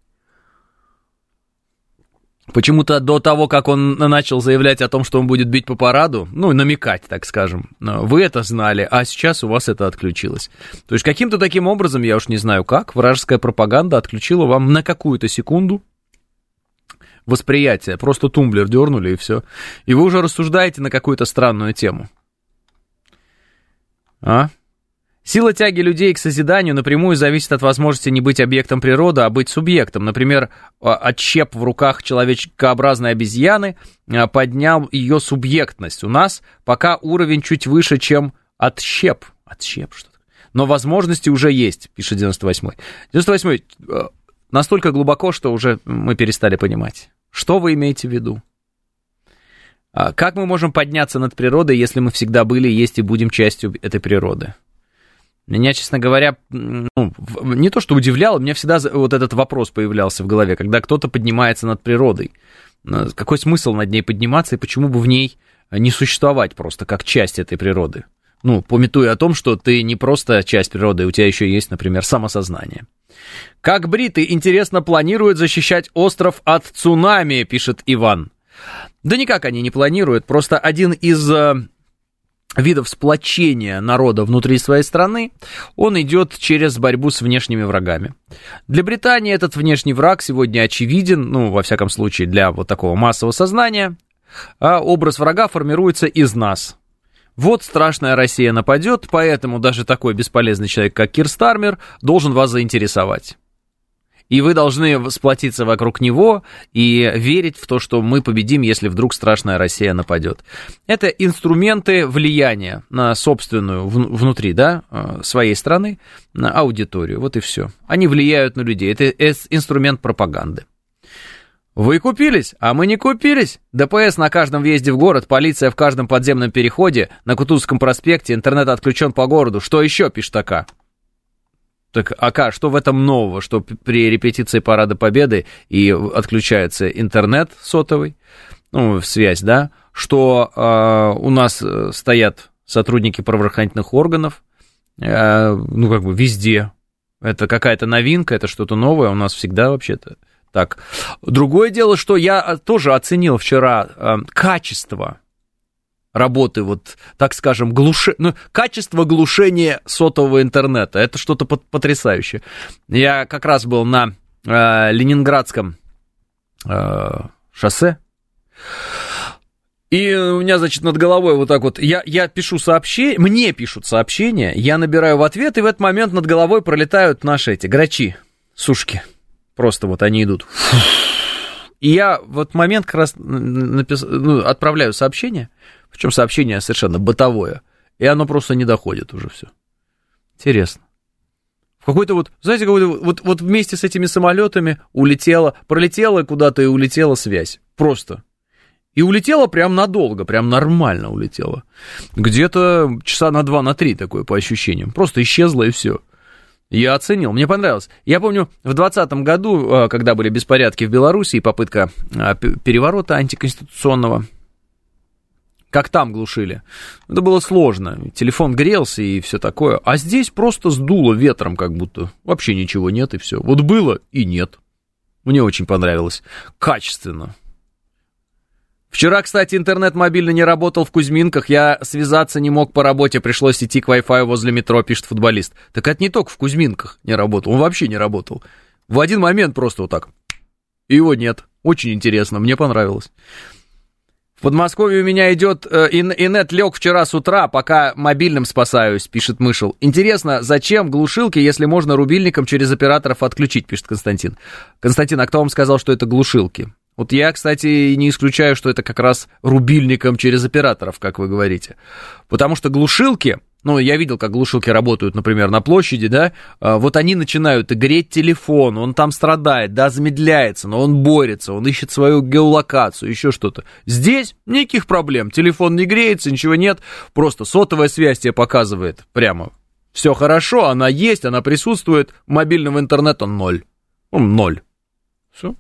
Почему-то до того, как он начал заявлять о том, что он будет бить по параду, ну, намекать, так скажем, вы это знали, а сейчас у вас это отключилось. То есть каким-то таким образом, я уж не знаю как, вражеская пропаганда отключила вам на какую-то секунду восприятие. Просто тумблер дернули и все. И вы уже рассуждаете на какую-то странную тему. Сила тяги людей к созиданию напрямую зависит от возможности не быть объектом природы, а быть субъектом. Например, отщеп в руках человекообразной обезьяны поднял ее субъектность. У нас пока уровень чуть выше, чем отщеп. Отщеп что-то. Но возможности уже есть, пишет 98-й. 98-й настолько глубоко, что уже мы перестали понимать. Что вы имеете в виду? Как мы можем подняться над природой, если мы всегда были, есть и будем частью этой природы? Меня, честно говоря, не то что удивляло, у меня всегда вот этот вопрос появлялся в голове, когда кто-то поднимается над природой. Какой смысл над ней подниматься, и почему бы в ней не существовать просто как часть этой природы? Ну, памятуя о том, что ты не просто часть природы, у тебя еще есть, например, самосознание. Как бриты, интересно, планируют защищать остров от цунами, пишет Иван. Да никак они не планируют, просто один из видов сплочения народа внутри своей страны, он идет через борьбу с внешними врагами. Для Британии этот внешний враг сегодня очевиден, ну, во всяком случае, для вот такого массового сознания, а образ врага формируется из нас. Вот страшная Россия нападет, поэтому даже такой бесполезный человек, как Кир Стармер, должен вас заинтересовать. И вы должны сплотиться вокруг него и верить в то, что мы победим, если вдруг страшная Россия нападет. Это инструменты влияния на собственную, внутри, да, своей страны, на аудиторию. Вот и все. Они влияют на людей. Это инструмент пропаганды. Вы купились, а мы не купились. ДПС на каждом въезде в город, полиция в каждом подземном переходе, на Кутузовском проспекте, интернет отключен по городу. Что еще, пишет АК? Так, АК, что в этом нового, что при репетиции Парада Победы и отключается интернет сотовый, ну, связь, да, что у нас стоят сотрудники правоохранительных органов, ну, как бы везде. Это какая-то новинка, это что-то новое, у нас всегда вообще-то так. Другое дело, что я тоже оценил вчера качество работы, вот, так скажем, качество глушения сотового интернета. Это что-то потрясающее. Я как раз был на Ленинградском шоссе, и у меня, значит, над головой вот так вот, я пишу сообщение, мне пишут сообщения, я набираю в ответ, и в этот момент над головой пролетают наши эти грачи, сушки. Просто вот они идут. И я в этот момент как раз отправляю сообщение, причем сообщение совершенно бытовое, и оно просто не доходит уже все. Интересно. В какой-то вот, знаете, вот вместе с этими самолетами пролетела куда-то и улетела связь. Просто. И улетела прям надолго, прям нормально улетела. Где-то часа на 2-3 такое по ощущениям. Просто исчезла и все. Я оценил, мне понравилось. Я помню, в 2020 году, когда были беспорядки в Беларуси и попытка переворота антиконституционного, как там глушили. Это было сложно. Телефон грелся и все такое. А здесь просто сдуло ветром, как будто вообще ничего нет и все. Вот было и нет. Мне очень понравилось. Качественно. Вчера, кстати, интернет мобильный не работал в Кузьминках. Я связаться не мог по работе. Пришлось идти к Wi-Fi возле метро, пишет футболист. Так это не только в Кузьминках не работал. Он вообще не работал. В один момент просто вот так. И его нет. Очень интересно. Мне понравилось. В Подмосковье у меня идет инет лег вчера с утра, пока мобильным спасаюсь, пишет Мышел. Интересно, зачем глушилки, если можно рубильником через операторов отключить, пишет Константин. Константин, а кто вам сказал, что это глушилки? Вот я, кстати, не исключаю, что это как раз рубильником через операторов, как вы говорите. Потому что глушилки, ну, я видел, как глушилки работают, например, на площади, да, вот они начинают греть телефон, он там страдает, да, замедляется, но он борется, он ищет свою геолокацию, еще что-то. Здесь никаких проблем, телефон не греется, ничего нет, просто сотовая связь тебе показывает прямо. Все хорошо, она есть, она присутствует, мобильного интернета 0. Он 0. Все.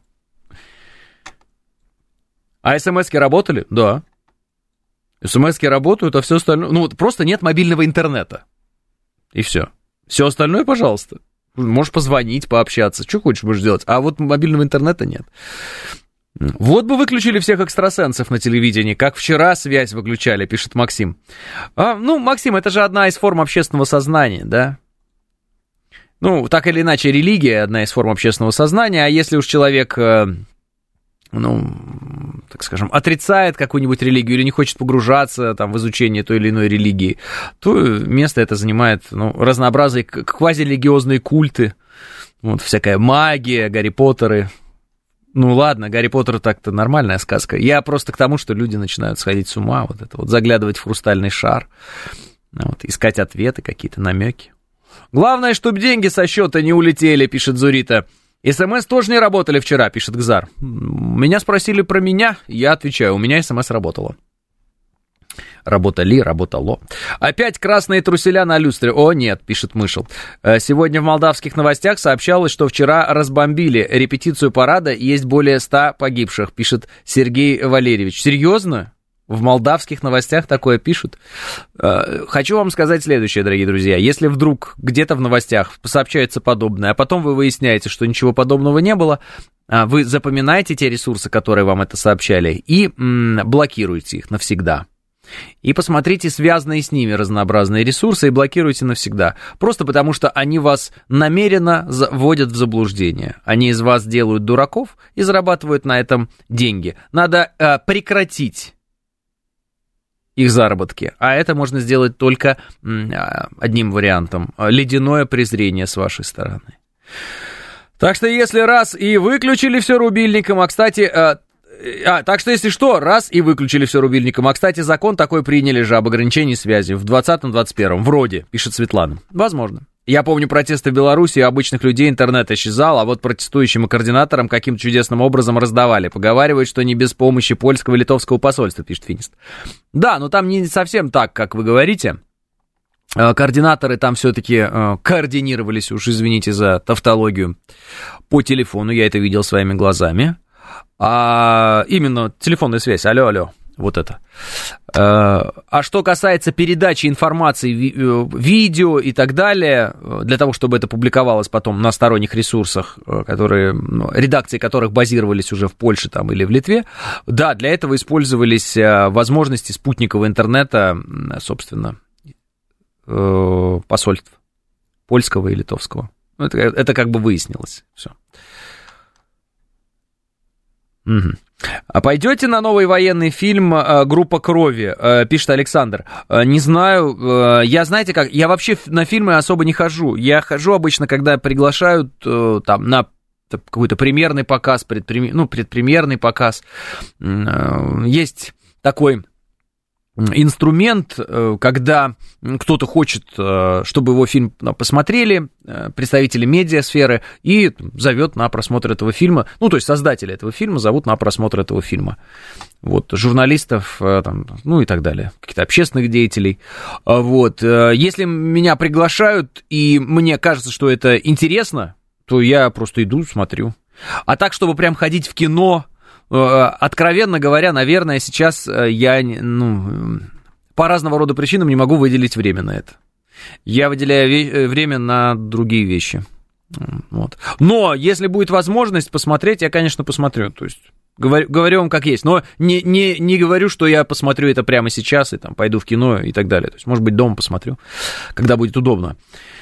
А смс-ки работали? Да. СМС-ки работают, а все остальное... Ну, вот просто нет мобильного интернета. И все. Все остальное, пожалуйста. Можешь позвонить, пообщаться. Что хочешь, будешь делать. А вот мобильного интернета нет. Вот бы выключили всех экстрасенсов на телевидении, как вчера связь выключали, пишет Максим. Ну, Максим, это же одна из форм общественного сознания, да? Ну, так или иначе, религия одна из форм общественного сознания, а если уж человек... ну, так скажем, отрицает какую-нибудь религию или не хочет погружаться там, в изучение той или иной религии, то место это занимает разнообразные квазирелигиозные культы, вот, всякая магия, Гарри Поттеры. Ну ладно, Гарри Поттер так-то нормальная сказка. Я просто к тому, что люди начинают сходить с ума, вот это вот, заглядывать в хрустальный шар, вот, искать ответы, какие-то намеки. Главное, чтобы деньги со счета не улетели, пишет Зурита. СМС тоже не работали вчера, пишет Гзар. Меня спросили про меня, я отвечаю, у меня СМС работало. Работало. Опять красные труселя на люстре. О, нет, пишет Мышел. Сегодня в молдавских новостях сообщалось, что вчера разбомбили репетицию парада, и есть более 100 погибших, пишет Сергей Валерьевич. Серьезно? В молдавских новостях такое пишут. Хочу вам сказать следующее, дорогие друзья. Если вдруг где-то в новостях сообщается подобное, а потом вы выясняете, что ничего подобного не было, вы запоминаете те ресурсы, которые вам это сообщали, и блокируете их навсегда. И посмотрите связанные с ними разнообразные ресурсы и блокируйте навсегда. Просто потому, что они вас намеренно вводят в заблуждение. Они из вас делают дураков и зарабатывают на этом деньги. Надо прекратить их заработки. А это можно сделать только одним вариантом. Ледяное презрение с вашей стороны. Так что если раз и выключили все рубильником, так что если что, раз и выключили все рубильником. А, кстати, закон такой приняли же об ограничении связи в 2020-2021. Вроде, пишет Светлана. Возможно. Я помню протесты в Беларуси, у обычных людей интернет исчезал, а вот протестующим и координаторам каким-то чудесным образом раздавали. Поговаривают, что не без помощи польского и литовского посольства, пишет Финист. Да, но там не совсем так, как вы говорите. Координаторы там все-таки координировались, уж извините за тавтологию, по телефону, я это видел своими глазами. А именно телефонная связь, алло, вот это. А что касается передачи информации, видео и так далее, для того, чтобы это публиковалось потом на сторонних ресурсах, редакции которых базировались уже в Польше там, или в Литве, да, для этого использовались возможности спутникового интернета, собственно, посольств польского и литовского. Это как бы выяснилось, все. Угу. А пойдете на новый военный фильм «Группа крови», пишет Александр. Не знаю, я, знаете как, я вообще на фильмы особо не хожу. Я хожу обычно, когда приглашают там на какой-то премьерный показ, предпремьерный показ. Есть такой инструмент, когда кто-то хочет, чтобы его фильм посмотрели, представители медиасферы, и зовет на просмотр этого фильма, ну, то есть создатели этого фильма зовут на просмотр этого фильма. Вот, журналистов, там, ну и так далее, каких-то общественных деятелей. Вот, если меня приглашают, и мне кажется, что это интересно, то я просто иду, смотрю. А так, чтобы прям ходить в кино, откровенно говоря, наверное, сейчас я, по разного рода причинам не могу выделить время на это. Я выделяю время на другие вещи. Вот. Но если будет возможность посмотреть, я, конечно, посмотрю. То есть говорю вам как есть. Но не говорю, что я посмотрю это прямо сейчас и там пойду в кино и так далее. То есть, может быть, дома посмотрю, когда будет удобно.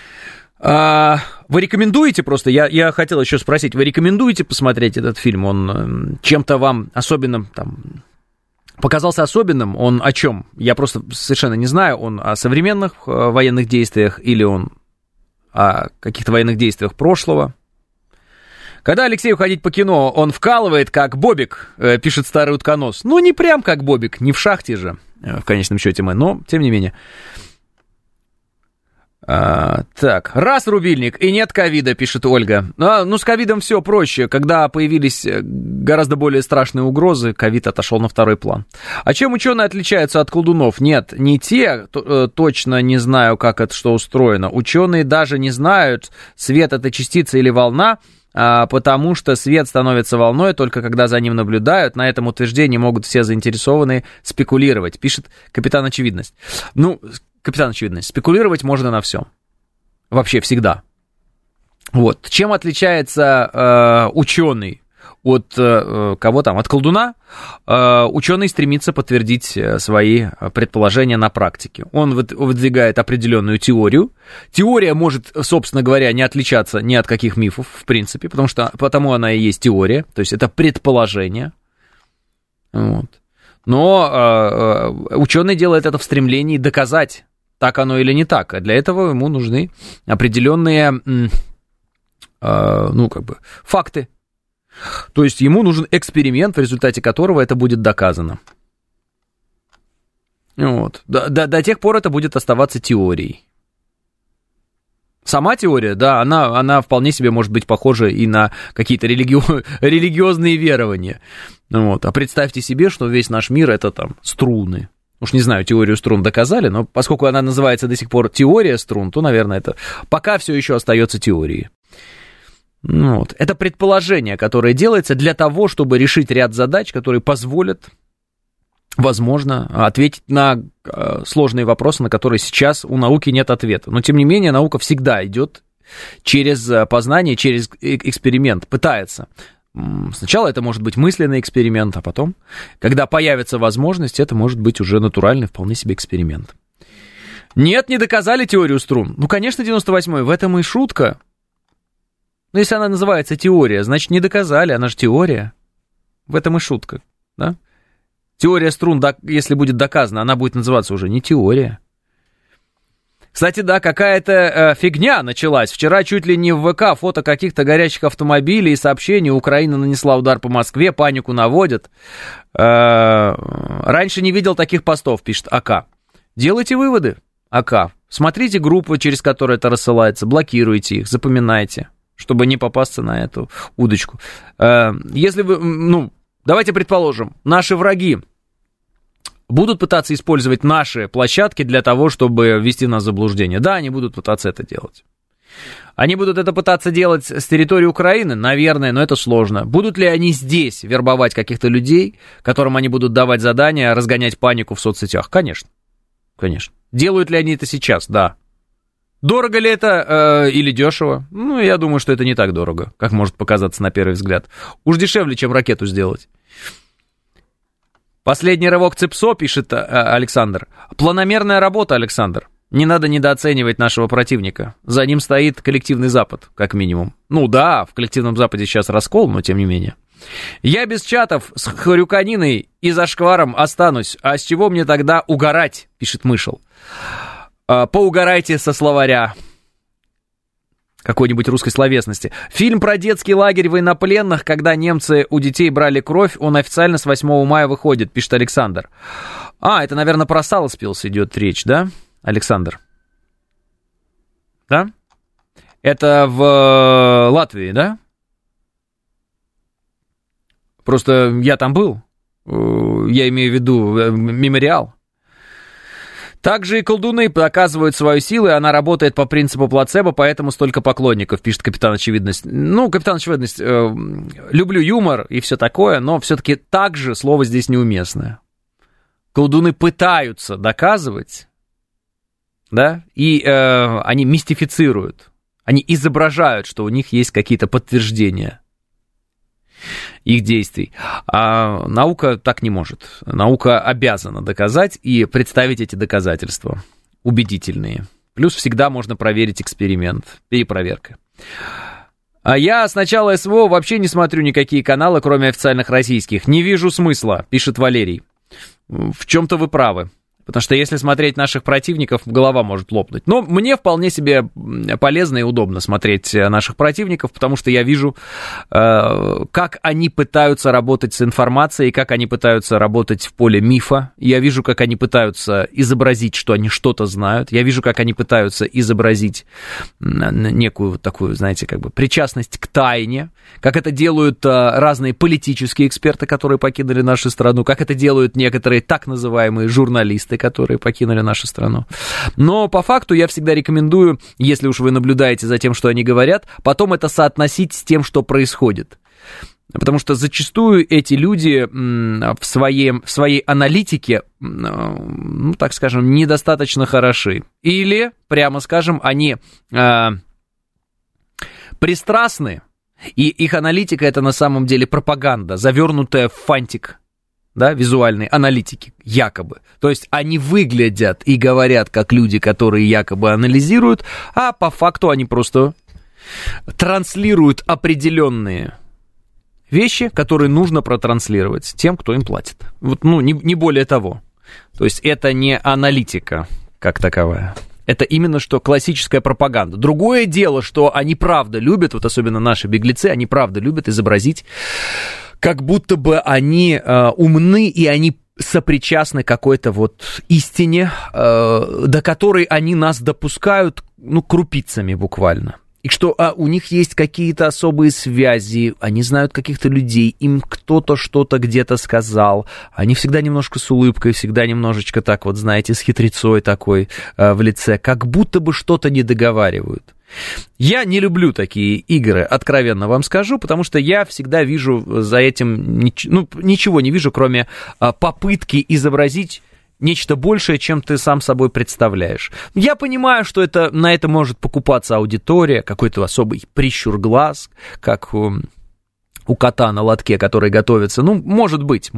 Вы рекомендуете просто, я хотел еще спросить, вы рекомендуете посмотреть этот фильм? Он чем-то вам особенным там показался особенным? Он о чем? Я просто совершенно не знаю. Он о современных военных действиях или он о каких-то военных действиях прошлого? Когда Алексею ходить по кино, он вкалывает, как Бобик, пишет старый утконос. Ну, не прям как Бобик, не в шахте же, в конечном счете мы, но тем не менее. Так, раз рубильник и нет ковида, пишет Ольга. Ну, с ковидом все проще. Когда появились гораздо более страшные угрозы, ковид отошел на второй план. А чем ученые отличаются от колдунов? Нет, не те, точно не знаю, как это что устроено. Ученые даже не знают, свет это частица или волна, потому что свет становится волной только когда за ним наблюдают. На этом утверждении могут все заинтересованные спекулировать, пишет капитан Очевидность. Ну, капитан Очевидность, спекулировать можно на всем. Вообще всегда. Вот. Чем отличается ученый от кого там? От колдуна? Ученый стремится подтвердить свои предположения на практике. Он выдвигает определенную теорию. Теория может, собственно говоря, не отличаться ни от каких мифов, в принципе, потому она и есть теория. То есть это предположение. Вот. Но ученый делает это в стремлении доказать, так оно или не так. А для этого ему нужны определенные, факты. То есть ему нужен эксперимент, в результате которого это будет доказано. Вот. До тех пор это будет оставаться теорией. Сама теория, да, она вполне себе может быть похожа и на какие-то религиозные верования. Вот. А представьте себе, что весь наш мир это там струны. Уж не знаю, теорию струн доказали, но поскольку она называется до сих пор теория струн, то, наверное, это пока все еще остается теорией. Вот. Это предположение, которое делается для того, чтобы решить ряд задач, которые позволят, возможно, ответить на сложные вопросы, на которые сейчас у науки нет ответа. Но, тем не менее, наука всегда идет через познание, через эксперимент, пытается. Сначала это может быть мысленный эксперимент, а потом, когда появится возможность, это может быть уже натуральный, вполне себе эксперимент. Нет, не доказали теорию струн. Ну, конечно, 98-й, в этом и шутка. Но если она называется теория, значит, не доказали, она же теория. В этом и шутка, да? Теория струн, если будет доказана, она будет называться уже не теория. Кстати, да, какая-то фигня началась. Вчера чуть ли не в ВК фото каких-то горящих автомобилей и сообщений. Украина нанесла удар по Москве, панику наводят. Раньше не видел таких постов, пишет АК. Делайте выводы, АК. Смотрите группы, через которые это рассылается, блокируйте их, запоминайте, чтобы не попасться на эту удочку. Если вы, давайте предположим, наши враги будут пытаться использовать наши площадки для того, чтобы ввести нас в заблуждение. Да, они будут пытаться это делать. Они будут это пытаться делать с территории Украины? Наверное, но это сложно. Будут ли они здесь вербовать каких-то людей, которым они будут давать задания, разгонять панику в соцсетях? Конечно. Конечно. Делают ли они это сейчас? Да. Дорого ли это или дешево? Ну, я думаю, что это не так дорого, как может показаться на первый взгляд. Уж дешевле, чем ракету сделать. Последний рывок ЦИПСО, пишет Александр. Планомерная работа, Александр. Не надо недооценивать нашего противника. За ним стоит коллективный Запад, как минимум. Ну да, в коллективном Западе сейчас раскол, но тем не менее. Я без чатов с хрюканиной и зашкваром останусь. А с чего мне тогда угорать, пишет Мышел. Поугорайте со словаря. какой-нибудь русской словесности. Фильм про детский лагерь военнопленных, когда немцы у детей брали кровь, он официально с 8 мая выходит, пишет Александр. Это, наверное, про Саласпилс идет речь, да, Александр? Да? Это в Латвии, да? Просто я там был. Я имею в виду мемориал. Также и колдуны показывают свою силу, и она работает по принципу плацебо, поэтому столько поклонников, пишет Капитан Очевидность. Ну, Капитан Очевидность, люблю юмор и все такое, но все-таки так же слово здесь неуместное. Колдуны пытаются доказывать, да, и они мистифицируют, они изображают, что у них есть какие-то подтверждения их действий. А наука так не может. Наука обязана доказать и представить эти доказательства убедительные. Плюс всегда можно проверить эксперимент, перепроверка. А я с начала СВО вообще не смотрю никакие каналы, кроме официальных российских. Не вижу смысла, пишет Валерий. В чем-то вы правы. Потому что если смотреть наших противников, голова может лопнуть. Но мне вполне себе полезно и удобно смотреть наших противников, потому что я вижу, как они пытаются работать с информацией, как они пытаются работать в поле мифа. Я вижу, как они пытаются изобразить, что они что-то знают. Я вижу, как они пытаются изобразить некую такую, знаете, как бы причастность к тайне. Как это делают разные политические эксперты, которые покинули нашу страну. Как это делают некоторые так называемые журналисты, которые покинули нашу страну. Но по факту я всегда рекомендую, если уж вы наблюдаете за тем, что они говорят, потом это соотносить с тем, что происходит. Потому что зачастую эти люди в своей аналитике, ну, так скажем, недостаточно хороши. Или, прямо скажем, они пристрастны, и их аналитика — это на самом деле пропаганда, завернутая в фантик. Да, визуальной аналитики, якобы. То есть они выглядят и говорят как люди, которые якобы анализируют, а по факту они просто транслируют определенные вещи, которые нужно протранслировать тем, кто им платит. Вот, ну, не более того. То есть это не аналитика как таковая. Это именно что классическая пропаганда. Другое дело, что они правда любят, вот особенно наши беглецы, они правда любят изобразить, как будто бы они умны, и они сопричастны к какой-то вот истине, до которой они нас допускают, ну, крупицами буквально. И что у них есть какие-то особые связи, они знают каких-то людей, им кто-то что-то где-то сказал. Они всегда немножко с улыбкой, всегда немножечко так вот, знаете, с хитрецой такой в лице, как будто бы что-то не договаривают. Я не люблю такие игры, откровенно вам скажу, потому что я всегда вижу за этим, ничего не вижу, кроме попытки изобразить нечто большее, чем ты сам собой представляешь. Я понимаю, что на это может покупаться аудитория, какой-то особый прищур глаз, как у кота на лотке, который готовится. Ну, может быть,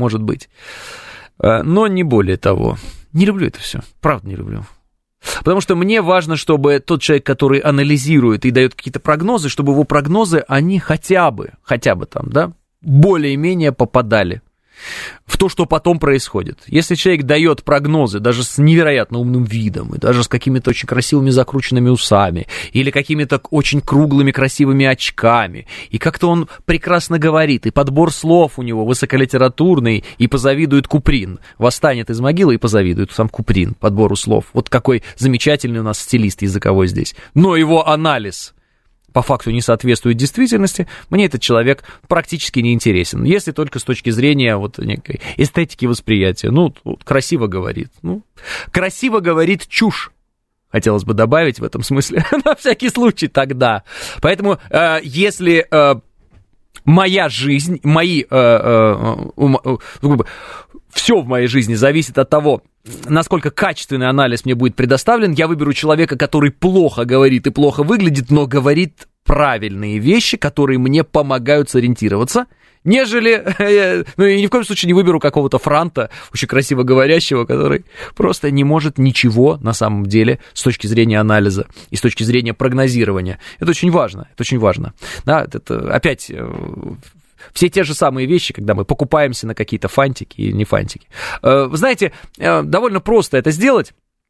но не более того. Не люблю это все, правда не люблю. Потому что мне важно, чтобы тот человек, который анализирует и дает какие-то прогнозы, чтобы его прогнозы, они хотя бы там, да, более-менее попадали в то, что потом происходит. Если человек дает прогнозы даже с невероятно умным видом, и даже с какими-то очень красивыми закрученными усами, или какими-то очень круглыми красивыми очками, и как-то он прекрасно говорит, и подбор слов у него высоколитературный, и позавидует Куприн. Восстанет из могилы и позавидует сам Куприн подбору слов. Вот какой замечательный у нас стилист языковой здесь. Но его анализ по факту не соответствует действительности, мне этот человек практически не интересен, если только с точки зрения вот некой эстетики восприятия. Ну, красиво говорит. Ну, красиво говорит чушь. Хотелось бы добавить в этом смысле, на всякий случай тогда. Поэтому, если моя жизнь, все в моей жизни зависит от того, насколько качественный анализ мне будет предоставлен, я выберу человека, который плохо говорит и плохо выглядит, но говорит правильные вещи, которые мне помогают сориентироваться, нежели, ну, и ни в коем случае не выберу какого-то франта, очень красиво говорящего, который просто не может ничего на самом деле с точки зрения анализа и с точки зрения прогнозирования. Это очень важно, Да, это опять все те же самые вещи, когда мы покупаемся на какие-то фантики и не фантики. Вы знаете, довольно просто это сделать.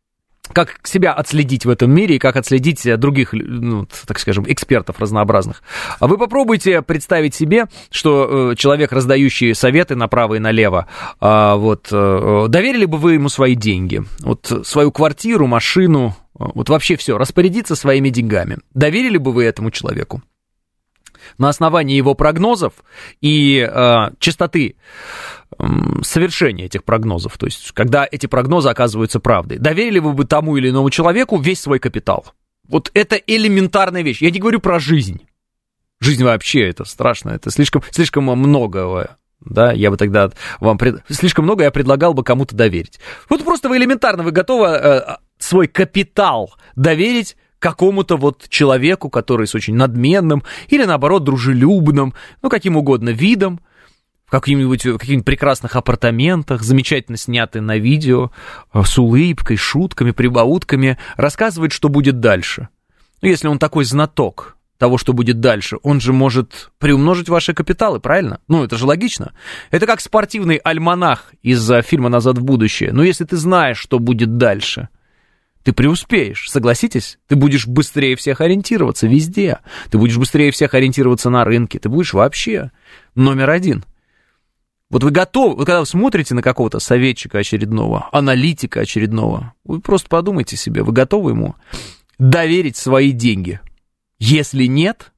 как себя отследить в этом мире и как отследить других, ну, так скажем, экспертов разнообразных. А вы попробуйте представить себе, что человек, раздающий советы направо и налево, доверили бы вы ему свои деньги, вот свою квартиру, машину, вот вообще все, распорядиться своими деньгами. Доверили бы вы этому человеку? На основании его прогнозов и частоты совершения этих прогнозов, то есть когда эти прогнозы оказываются правдой, доверили вы бы тому или иному человеку весь свой капитал? Вот это элементарная вещь. Я не говорю про жизнь. Жизнь вообще это страшно, это слишком многое. Да, я бы тогда слишком много я предлагал бы кому-то доверить. Вот просто вы готовы свой капитал доверить какому-то вот человеку, который с очень надменным или, наоборот, дружелюбным, ну, каким угодно видом, в каких-нибудь прекрасных апартаментах, замечательно снятый на видео, с улыбкой, шутками, прибаутками, рассказывает, что будет дальше. Ну, если он такой знаток того, что будет дальше, он же может приумножить ваши капиталы, правильно? Ну, это же логично. Это как спортивный альманах из фильма «Назад в будущее». Но если ты знаешь, что будет дальше, ты преуспеешь, согласитесь? Ты будешь быстрее всех ориентироваться везде. Ты будешь быстрее всех ориентироваться на рынке. Ты будешь вообще номер один. Вот вы готовы, вы когда вы смотрите на какого-то советчика очередного, аналитика очередного, вы просто подумайте себе, вы готовы ему доверить свои деньги? Если нет,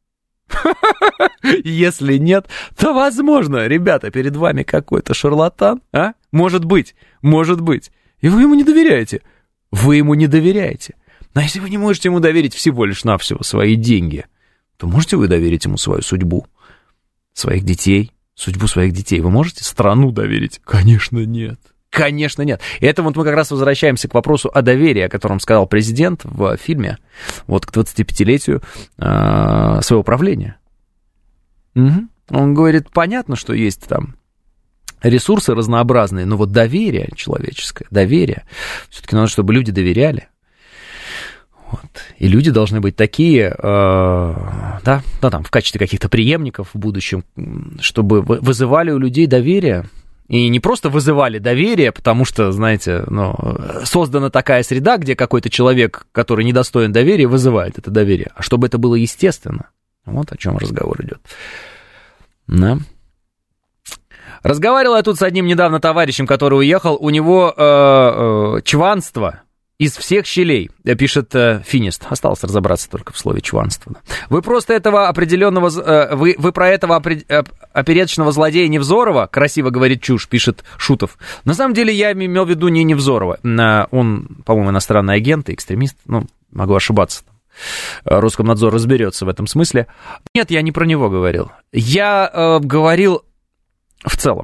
то, возможно, ребята, перед вами какой-то шарлатан, а? Может быть. И вы ему не доверяете. Вы ему не доверяете. Но если вы не можете ему доверить всего лишь навсего свои деньги, то можете вы доверить ему свою судьбу, своих детей, судьбу своих детей? Вы можете страну доверить? Конечно, нет. Конечно, нет. И это вот мы как раз возвращаемся к вопросу о доверии, о котором сказал президент в фильме, вот к 25-летию своего правления. Угу. Он говорит, понятно, что есть там ресурсы разнообразные, но вот доверие человеческое, все-таки надо, чтобы люди доверяли. Вот. И люди должны быть такие, там, в качестве каких-то преемников в будущем, чтобы вызывали у людей доверие. И не просто вызывали доверие, потому что, знаете, создана такая среда, где какой-то человек, который недостоин доверия, вызывает это доверие, а чтобы это было естественно. Вот о чем разговор идет. Да. Разговаривал я тут с одним недавно товарищем, который уехал, у него чванство из всех щелей, пишет Финист. Осталось разобраться только в слове чванство. Вы просто этого определенного, вы про этого опереточного злодея Невзорова, красиво говорит чушь, пишет Шутов. На самом деле я имел в виду не Невзорова, он, по-моему, иностранный агент и экстремист, могу ошибаться. Роскомнадзор разберется в этом смысле. Нет, я не про него говорил. Я говорил в целом.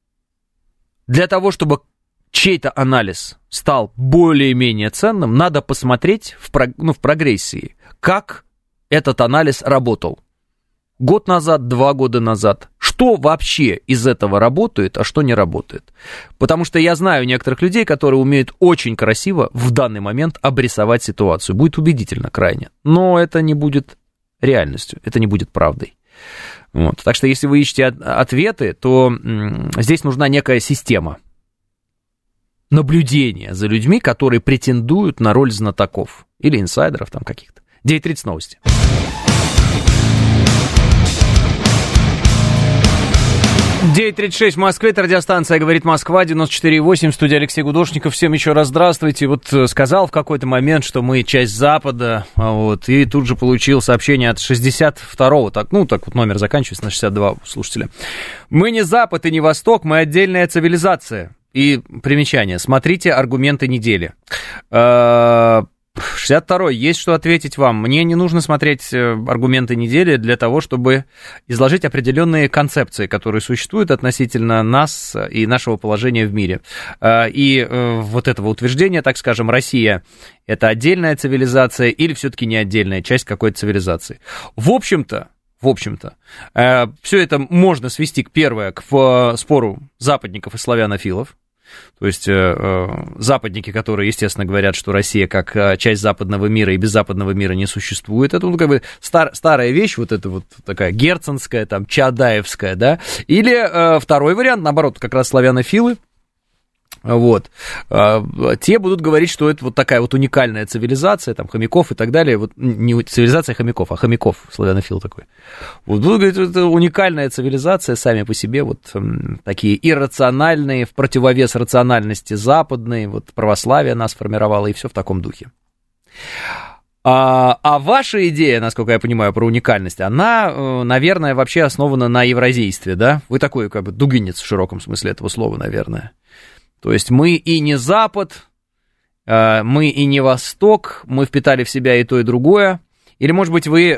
Для того, чтобы чей-то анализ стал более-менее ценным, надо посмотреть в прогрессии, как этот анализ работал. Год назад, 2 года назад. Что вообще из этого работает, а что не работает. Потому что я знаю некоторых людей, которые умеют очень красиво в данный момент обрисовать ситуацию. Будет убедительно крайне. Но это не будет реальностью, это не будет правдой. Вот. Так что если вы ищете ответы, то здесь нужна некая система наблюдения за людьми, которые претендуют на роль знатоков или инсайдеров там каких-то. 9:30 новости. «9:36 в Москве», это радиостанция «Говорит Москва», 94,8, студия Алексей Гудошников. Всем еще раз здравствуйте. Вот сказал в какой-то момент, что мы часть Запада, вот, и тут же получил сообщение от 62-го, так вот номер заканчивается на 62 слушателя. Мы не Запад и не Восток, мы отдельная цивилизация. И примечание, смотрите аргументы недели. 62-й, есть что ответить вам. Мне не нужно смотреть аргументы недели для того, чтобы изложить определенные концепции, которые существуют относительно нас и нашего положения в мире. И вот этого утверждения, так скажем, Россия — это отдельная цивилизация или все-таки не отдельная часть какой-то цивилизации. В общем-то, все это можно свести, первое, к спору западников и славянофилов. То есть западники, которые, естественно, говорят, что Россия как часть западного мира и без западного мира не существует. Это как бы старая вещь, вот эта вот такая герценская, там, чаадаевская, да. Или второй вариант, наоборот, как раз славянофилы, Вот. Те будут говорить, что это вот такая вот уникальная цивилизация, там, хомяков и так далее. Вот не цивилизация хомяков, а хомяков, славянофил такой. Вот будут говорить, что это уникальная цивилизация сами по себе, вот такие иррациональные, в противовес рациональности западные, вот православие нас формировало, и все в таком духе. А ваша идея, насколько я понимаю, про уникальность, она, наверное, вообще основана на евразийстве, да? Вы такой, как бы, дугинец в широком смысле этого слова, наверное. То есть мы и не Запад, мы и не Восток, мы впитали в себя и то, и другое. Или, может быть, вы,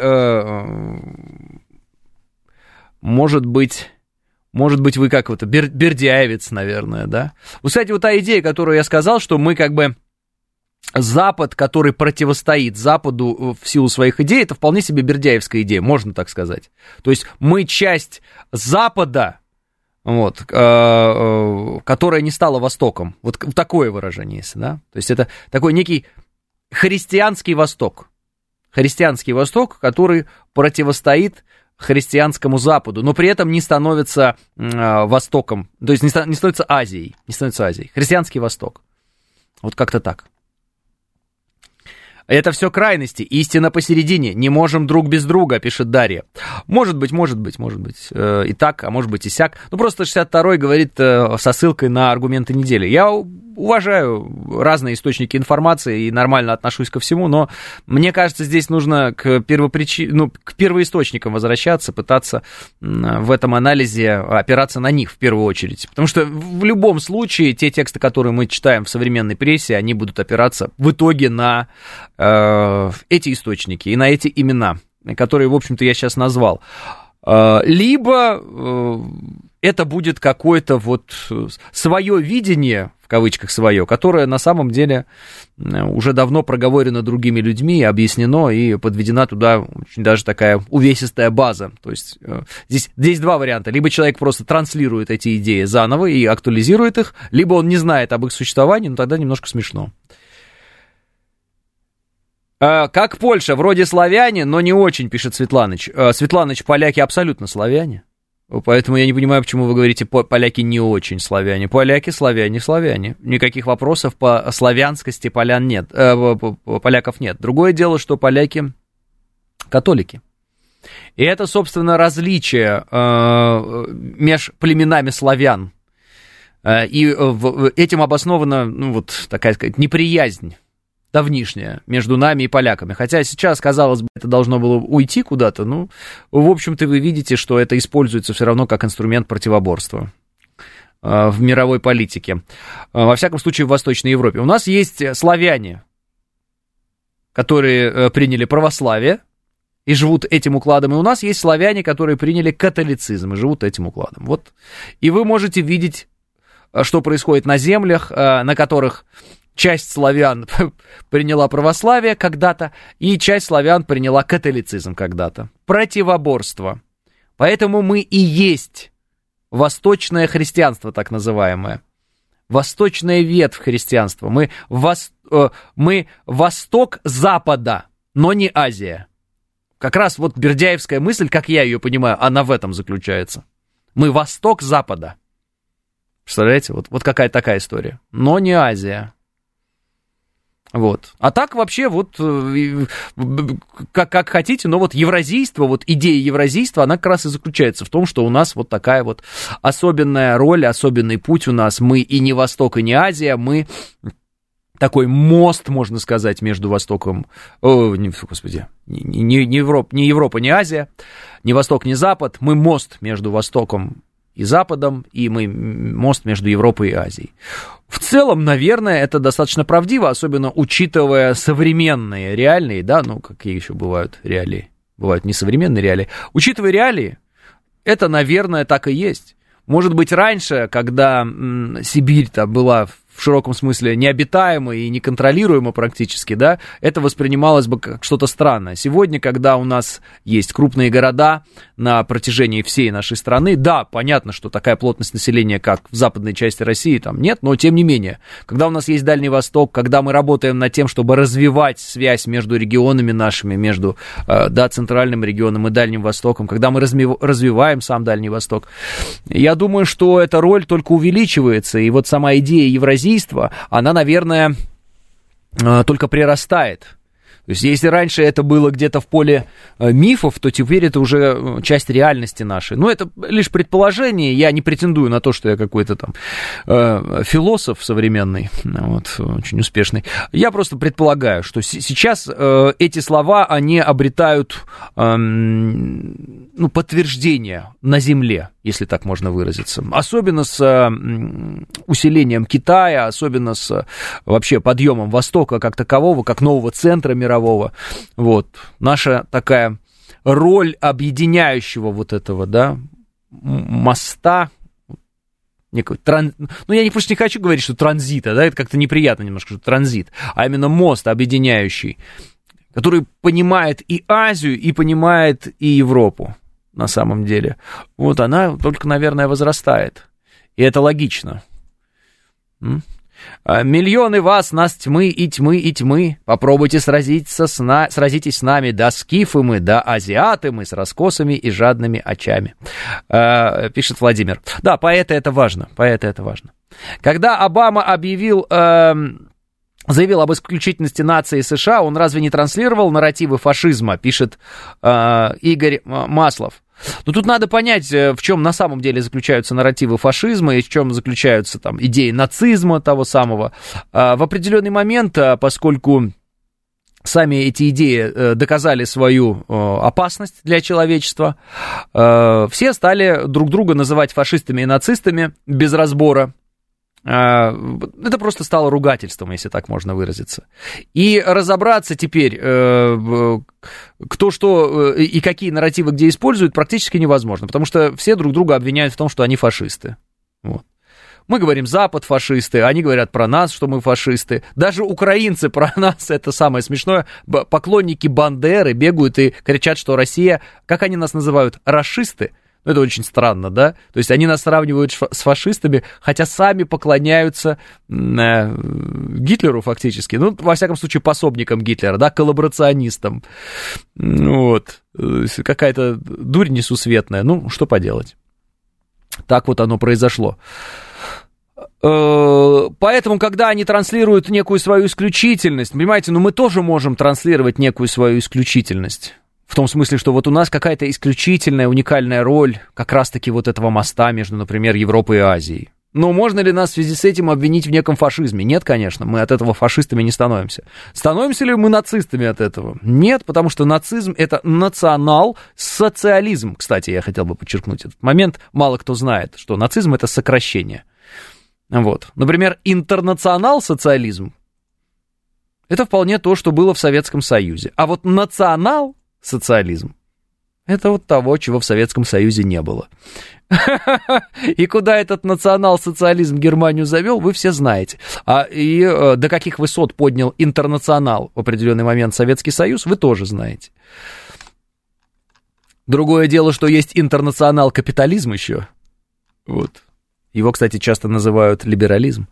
может быть, вы как вот бердяевец, наверное, да? Вот, кстати, вот та идея, которую я сказал, что мы как бы Запад, который противостоит Западу в силу своих идей, это вполне себе бердяевская идея, можно так сказать. То есть мы часть Запада, вот, которая не стала Востоком. Вот такое выражение есть, да? То есть это такой некий христианский Восток. Христианский Восток, который противостоит христианскому Западу, но при этом не становится Востоком, то есть не становится Азией, не становится Азией. Христианский Восток. Вот как-то так. Это все крайности, истина посередине, не можем друг без друга, пишет Дарья. Может быть, и так, а может быть и сяк. Ну, просто 62-й говорит со ссылкой на аргументы недели. Я уважаю разные источники информации и нормально отношусь ко всему, но мне кажется, здесь нужно к первоисточникам возвращаться, пытаться в этом анализе опираться на них в первую очередь. Потому что в любом случае те тексты, которые мы читаем в современной прессе, они будут опираться в итоге на эти источники и на эти имена, которые, в общем-то, я сейчас назвал. Либо это будет какое-то вот свое видение, в кавычках свое, которое на самом деле уже давно проговорено другими людьми, объяснено и подведена туда очень даже такая увесистая база. То есть здесь два варианта. Либо человек просто транслирует эти идеи заново и актуализирует их, либо он не знает об их существовании, но тогда немножко смешно. Как Польша, вроде славяне, но не очень, пишет Светланыч. Светланыч, поляки абсолютно славяне. Поэтому я не понимаю, почему вы говорите, поляки не очень славяне. Поляки славяне. Никаких вопросов по славянскости поляков нет. Другое дело, что поляки католики. И это, собственно, различие между племенами славян. И этим обоснована, ну, вот такая сказать, неприязнь давнишняя между нами и поляками. Хотя сейчас, казалось бы, это должно было уйти куда-то, ну, в общем-то, вы видите, что это используется все равно как инструмент противоборства в мировой политике. Во всяком случае, в Восточной Европе. У нас есть славяне, которые приняли православие и живут этим укладом, и у нас есть славяне, которые приняли католицизм и живут этим укладом. Вот. И вы можете видеть, что происходит на землях, на которых часть славян приняла православие когда-то, и часть славян приняла католицизм когда-то. Противоборство. Поэтому мы и есть восточное христианство, так называемое. Восточная ветвь христианства. Мы восток Запада, но не Азия. Как раз вот бердяевская мысль, как я ее понимаю, она в этом заключается. Мы восток Запада. Представляете, вот какая такая история. Но не Азия. Вот. А так вообще вот как хотите, но вот евразийство, вот идея евразийства, она как раз и заключается в том, что у нас вот такая вот особенная роль, особенный путь у нас. Мы и не Восток, и не Азия, мы такой мост, можно сказать, между Востоком, не Европа, не Азия, не Восток, не Запад, мы мост между Востоком и Западом, и мы мост между Европой и Азией. В целом, наверное, это достаточно правдиво, особенно учитывая современные реалии, да, ну, какие еще бывают реалии, бывают несовременные реалии. Учитывая реалии, это, наверное, так и есть. Может быть, раньше, когда Сибирь-то была в широком смысле необитаемо и неконтролируемо практически, да, это воспринималось бы как что-то странное. Сегодня, когда у нас есть крупные города на протяжении всей нашей страны, да, понятно, что такая плотность населения, как в западной части России, там нет, но тем не менее, когда у нас есть Дальний Восток, когда мы работаем над тем, чтобы развивать связь между регионами нашими, между, да, центральным регионом и Дальним Востоком, когда мы развиваем сам Дальний Восток, я думаю, что эта роль только увеличивается, и вот сама идея евразийства, она, наверное, только прирастает. То есть, если раньше это было где-то в поле мифов, то теперь это уже часть реальности нашей. Но это лишь предположение, я не претендую на то, что я какой-то там философ современный, вот, очень успешный. Я просто предполагаю, что сейчас эти слова, они обретают подтверждение на земле, если так можно выразиться. Особенно с усилением Китая, особенно с вообще подъемом Востока как такового, как нового центра мирового. Вот. Наша такая роль объединяющего вот этого, да, моста, я просто не хочу говорить, что транзита, да, это как-то неприятно немножко, что транзит, а именно мост объединяющий, который понимает и Азию, и понимает и Европу. На самом деле, вот она только, наверное, возрастает. И это логично. Миллионы вас, нас тьмы и тьмы и тьмы. Попробуйте сразитесь с нами, да скифы мы, да азиаты мы, с раскосами и жадными очами. Пишет Владимир. Да, поэты это важно. Когда Обама заявил об исключительности нации США, он разве не транслировал нарративы фашизма, пишет Игорь Маслов. Но тут надо понять, в чем на самом деле заключаются нарративы фашизма и в чем заключаются там идеи нацизма того самого. В определенный момент, поскольку сами эти идеи доказали свою опасность для человечества, все стали друг друга называть фашистами и нацистами без разбора. Это просто стало ругательством, если так можно выразиться. И разобраться теперь, кто что и какие нарративы где используют, практически невозможно, потому что все друг друга обвиняют в том, что они фашисты. Вот. Мы говорим «Запад фашисты», они говорят про нас, что мы фашисты. Даже украинцы про нас, это самое смешное, поклонники Бандеры бегают и кричат, что Россия, как они нас называют, рашисты. Это очень странно, да? То есть они нас сравнивают с фашистами, хотя сами поклоняются Гитлеру фактически. Ну, во всяком случае, пособникам Гитлера, да, коллаборационистам. Вот. Какая-то дурь несусветная. Ну, что поделать. Так вот оно произошло. Поэтому, когда они транслируют некую свою исключительность, понимаете, мы тоже можем транслировать некую свою исключительность. В том смысле, что вот у нас какая-то исключительная, уникальная роль как раз-таки вот этого моста между, например, Европой и Азией. Но можно ли нас в связи с этим обвинить в неком фашизме? Нет, конечно, мы от этого фашистами не становимся. Становимся ли мы нацистами от этого? Нет, потому что нацизм — это национал-социализм. Кстати, я хотел бы подчеркнуть этот момент. Мало кто знает, что нацизм — это сокращение. Вот. Например, интернационал-социализм — это вполне то, что было в Советском Союзе. А вот национал-социализм — это вот того, чего в Советском Союзе не было. И куда этот национал-социализм Германию завел, вы все знаете. И до каких высот поднял интернационал в определенный момент Советский Союз, вы тоже знаете. Другое дело, что есть интернационал-капитализм еще. Вот. Его, кстати, часто называют либерализм.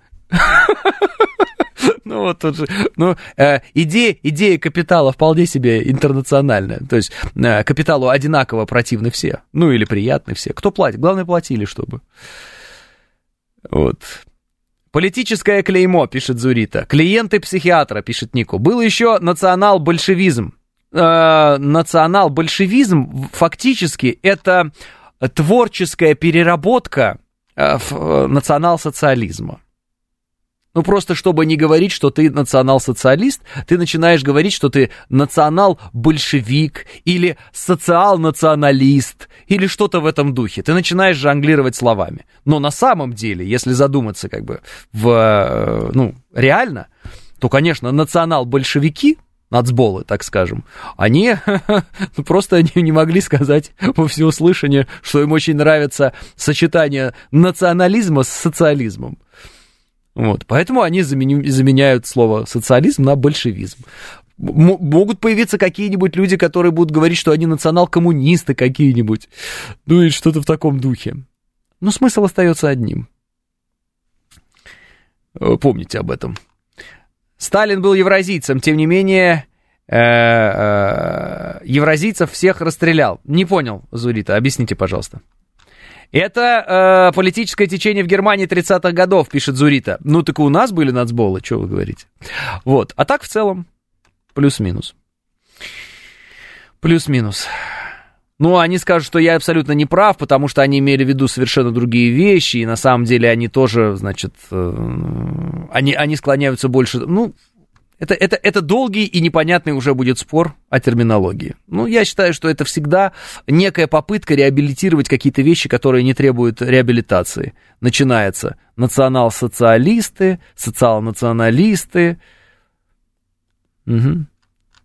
Ну, вот тут же, идея капитала вполне себе интернациональная. То есть капиталу одинаково противны все. Ну, или приятны все. Кто платит? Главное, платили, чтобы. Вот. Политическое клеймо, пишет Зурита. Клиенты психиатра, пишет Нико. Был еще национал-большевизм. Национал-большевизм фактически это творческая переработка национал-социализма. Ну, просто чтобы не говорить, что ты национал-социалист, ты начинаешь говорить, что ты национал-большевик или социал-националист или что-то в этом духе. Ты начинаешь жонглировать словами. Но на самом деле, если задуматься как бы реально, то, конечно, национал-большевики, нацболы, так скажем, они просто не могли сказать во всеуслышание, что им очень нравится сочетание национализма с социализмом. Вот, поэтому они заменяют слово социализм на большевизм. Могут появиться какие-нибудь люди, которые будут говорить, что они национал-коммунисты какие-нибудь, ну и что-то в таком духе. Но смысл остается одним. Помните об этом. Сталин был евразийцем, тем не менее, евразийцев всех расстрелял. Не понял, Зурита, объясните, пожалуйста. Это политическое течение в Германии 30-х годов, пишет Зурита. Ну, так и у нас были нацболы, что вы говорите. Вот, а так в целом, плюс-минус. Плюс-минус. Ну, они скажут, что я абсолютно не прав, потому что они имели в виду совершенно другие вещи, и на самом деле они тоже, значит, они склоняются больше... Ну, это долгий и непонятный уже будет спор о терминологии. Ну, я считаю, что это всегда некая попытка реабилитировать какие-то вещи, которые не требуют реабилитации. Начинается национал-социалисты, социал-националисты. Угу.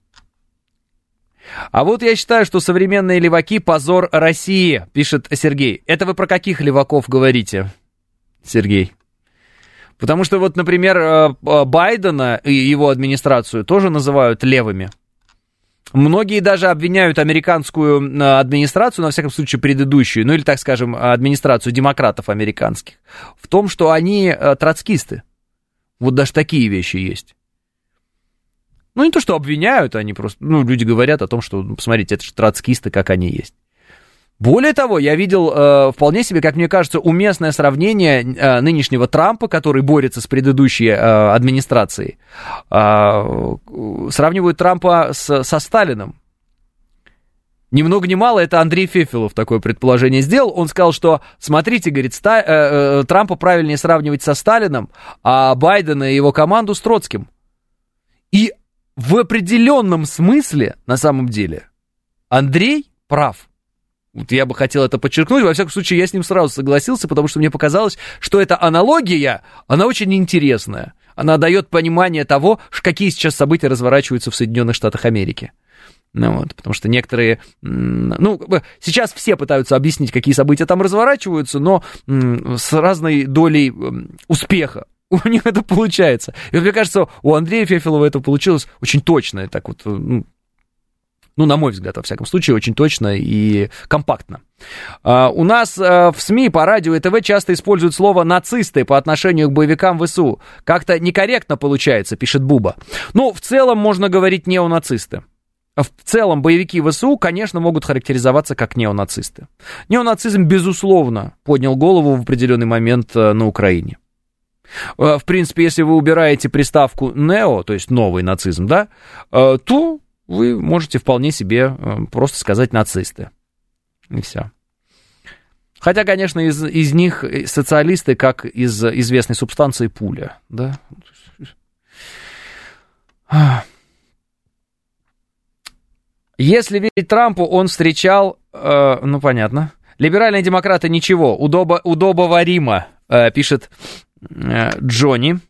А вот я считаю, что современные леваки — позор России, пишет Сергей. Это вы про каких леваков говорите, Сергей? Потому что вот, например, Байдена и его администрацию тоже называют левыми. Многие даже обвиняют американскую администрацию, на всяком случае предыдущую, ну или, так скажем, администрацию демократов американских, в том, что они троцкисты. Вот даже такие вещи есть. Ну, не то, что обвиняют, они просто... Ну, люди говорят о том, что, посмотрите, это же троцкисты, как они есть. Более того, я видел вполне себе, как мне кажется, уместное сравнение нынешнего Трампа, который борется с предыдущей администрацией. Сравнивают Трампа со Сталиным. Ни много ни мало, это Андрей Фефелов такое предположение сделал. Он сказал, что, смотрите, говорит, Трампа правильнее сравнивать со Сталином, а Байдена и его команду с Троцким. И в определенном смысле, на самом деле, Андрей прав. Вот я бы хотел это подчеркнуть. Во всяком случае, я с ним сразу согласился, потому что мне показалось, что эта аналогия, она очень интересная. Она дает понимание того, какие сейчас события разворачиваются в Соединенных Штатах Америки. Ну вот, потому что некоторые... Ну, сейчас все пытаются объяснить, какие события там разворачиваются, но с разной долей успеха. У них это получается. И мне кажется, у Андрея Фефелова это получилось очень точно. Так вот, ну, на мой взгляд, во всяком случае, очень точно и компактно. У нас в СМИ, по радио и ТВ часто используют слово «нацисты» по отношению к боевикам ВСУ. Как-то некорректно получается, пишет Буба. Ну, в целом можно говорить неонацисты. В целом боевики ВСУ, конечно, могут характеризоваться как неонацисты. Неонацизм, безусловно, поднял голову в определенный момент на Украине. В принципе, если вы убираете приставку «нео», то есть новый нацизм, да, то вы можете вполне себе просто сказать «нацисты». И все. Хотя, конечно, из них социалисты, как из известной субстанции пуля, да. Если верить Трампу, он встречал, ну, понятно, либеральные демократы ничего, удобоваримо, пишет Джонни.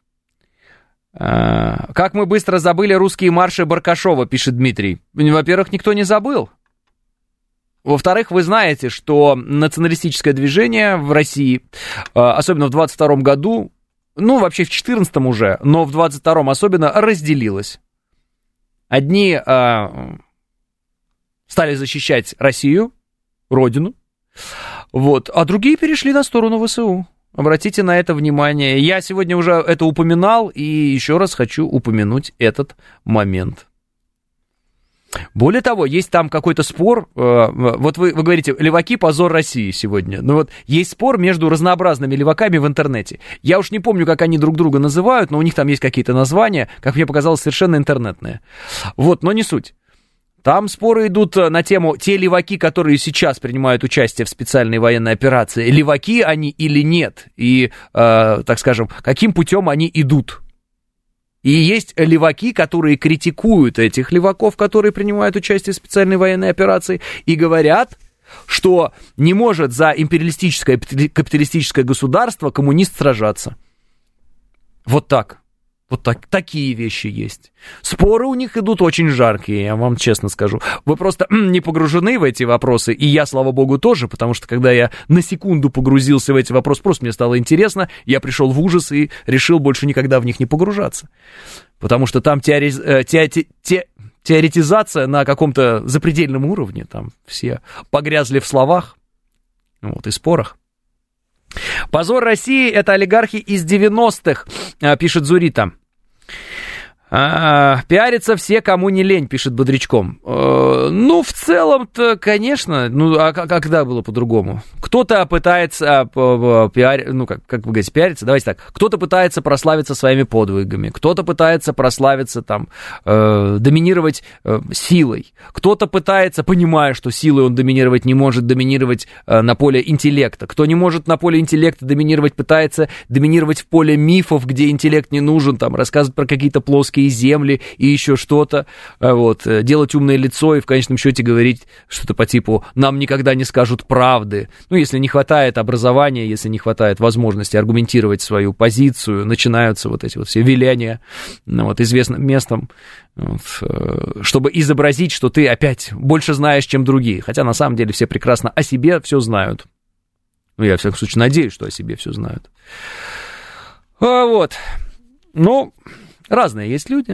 Как мы быстро забыли русские марши Баркашова, пишет Дмитрий. Во-первых, никто не забыл. Во-вторых, вы знаете, что националистическое движение в России, особенно в 22-м году, ну, вообще в 14-м уже, но в 22-м особенно, разделилось. Одни стали защищать Россию, родину, вот, а другие перешли на сторону ВСУ. Обратите на это внимание. Я сегодня уже это упоминал, и еще раз хочу упомянуть этот момент. Более того, есть там какой-то спор, вот вы говорите, леваки — позор России сегодня. Ну вот, есть спор между разнообразными леваками в интернете. Я уж не помню, как они друг друга называют, но у них там есть какие-то названия, как мне показалось, совершенно интернетные. Вот, но не суть. Там споры идут на тему, те леваки, которые сейчас принимают участие в специальной военной операции, леваки они или нет, и, так скажем, каким путем они идут. И есть леваки, которые критикуют этих леваков, которые принимают участие в специальной военной операции, и говорят, что не может за империалистическое, капиталистическое государство коммунист сражаться. Вот так. Вот такие вещи есть. Споры у них идут очень жаркие, я вам честно скажу. Вы просто не погружены в эти вопросы, и я, слава богу, тоже, потому что когда я на секунду погрузился в эти вопросы, просто мне стало интересно, я пришел в ужас и решил больше никогда в них не погружаться. Потому что там теоретизация на каком-то запредельном уровне, там все погрязли в словах, вот, и спорах. Позор России — это олигархи из 90-х, пишет Зурита. Пиарятся все, кому не лень, пишет Бодрячком. Ну, в целом-то, конечно, ну, а когда было по-другому? Кто-то пытается как вы говорите, пиариться, давайте так, кто-то пытается прославиться своими подвигами, кто-то пытается прославиться, там, доминировать силой, кто-то пытается, понимая, что силой он доминировать не может, доминировать на поле интеллекта, кто не может на поле интеллекта доминировать, пытается доминировать в поле мифов, где интеллект не нужен, там, рассказывать про какие-то плоские земли и еще что-то, вот, делать умное лицо и в конечном счете говорить что-то по типу «нам никогда не скажут правды». Ну, если не хватает образования, если не хватает возможности аргументировать свою позицию, начинаются вот эти вот все виляния, ну, вот, известным местом, вот, чтобы изобразить, что ты опять больше знаешь, чем другие, хотя на самом деле все прекрасно о себе все знают. Ну, я, во всяком случае, надеюсь, что о себе все знают. Вот. Ну, разные есть люди,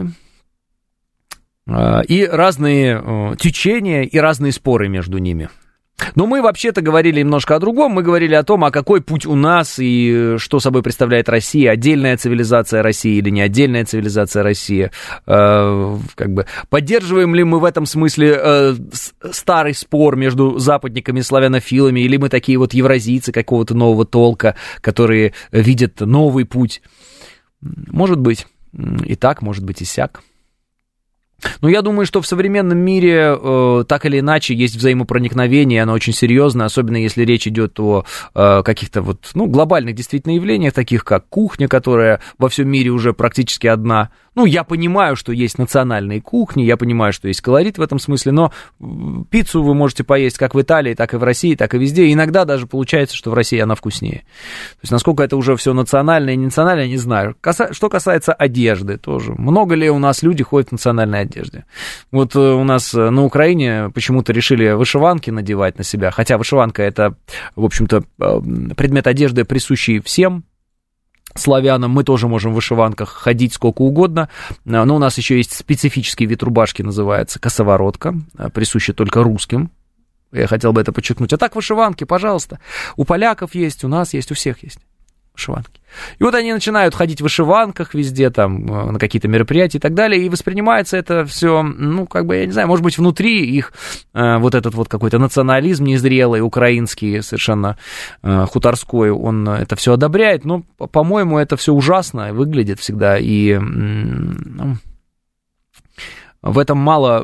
и разные течения, и разные споры между ними. Но мы вообще-то говорили немножко о другом, мы говорили о том, а какой путь у нас, и что собой представляет Россия, отдельная цивилизация России или не отдельная цивилизация России. Как бы, поддерживаем ли мы в этом смысле старый спор между западниками и славянофилами, или мы такие вот евразийцы какого-то нового толка, которые видят новый путь. Может быть. И так, может быть, и сяк. Но я думаю, что в современном мире так или иначе есть взаимопроникновение, оно очень серьезное, особенно если речь идет о каких-то вот, ну, глобальных действительно явлениях, таких как кухня, которая во всем мире уже практически одна. Ну, я понимаю, что есть национальные кухни, я понимаю, что есть колорит в этом смысле, но пиццу вы можете поесть как в Италии, так и в России, так и везде. И иногда даже получается, что в России она вкуснее. То есть, насколько это уже все национальное и не национальное, не знаю. Что касается одежды тоже. Много ли у нас люди ходят в национальной одежде? Вот у нас на Украине почему-то решили вышиванки надевать на себя, хотя вышиванка — это, в общем-то, предмет одежды, присущий всем славянам. Мы тоже можем в вышиванках ходить сколько угодно, но у нас еще есть специфический вид рубашки, называется косоворотка, присущий только русским. Я хотел бы это подчеркнуть. А так вышиванки, пожалуйста. У поляков есть, у нас есть, у всех есть вышиванки. И вот они начинают ходить в вышиванках везде, там, на какие-то мероприятия и так далее, и воспринимается это все, ну, как бы, я не знаю, может быть, внутри их вот этот вот какой-то национализм незрелый, украинский, совершенно хуторской, он это все одобряет, но, по-моему, это все ужасно выглядит всегда, и в этом мало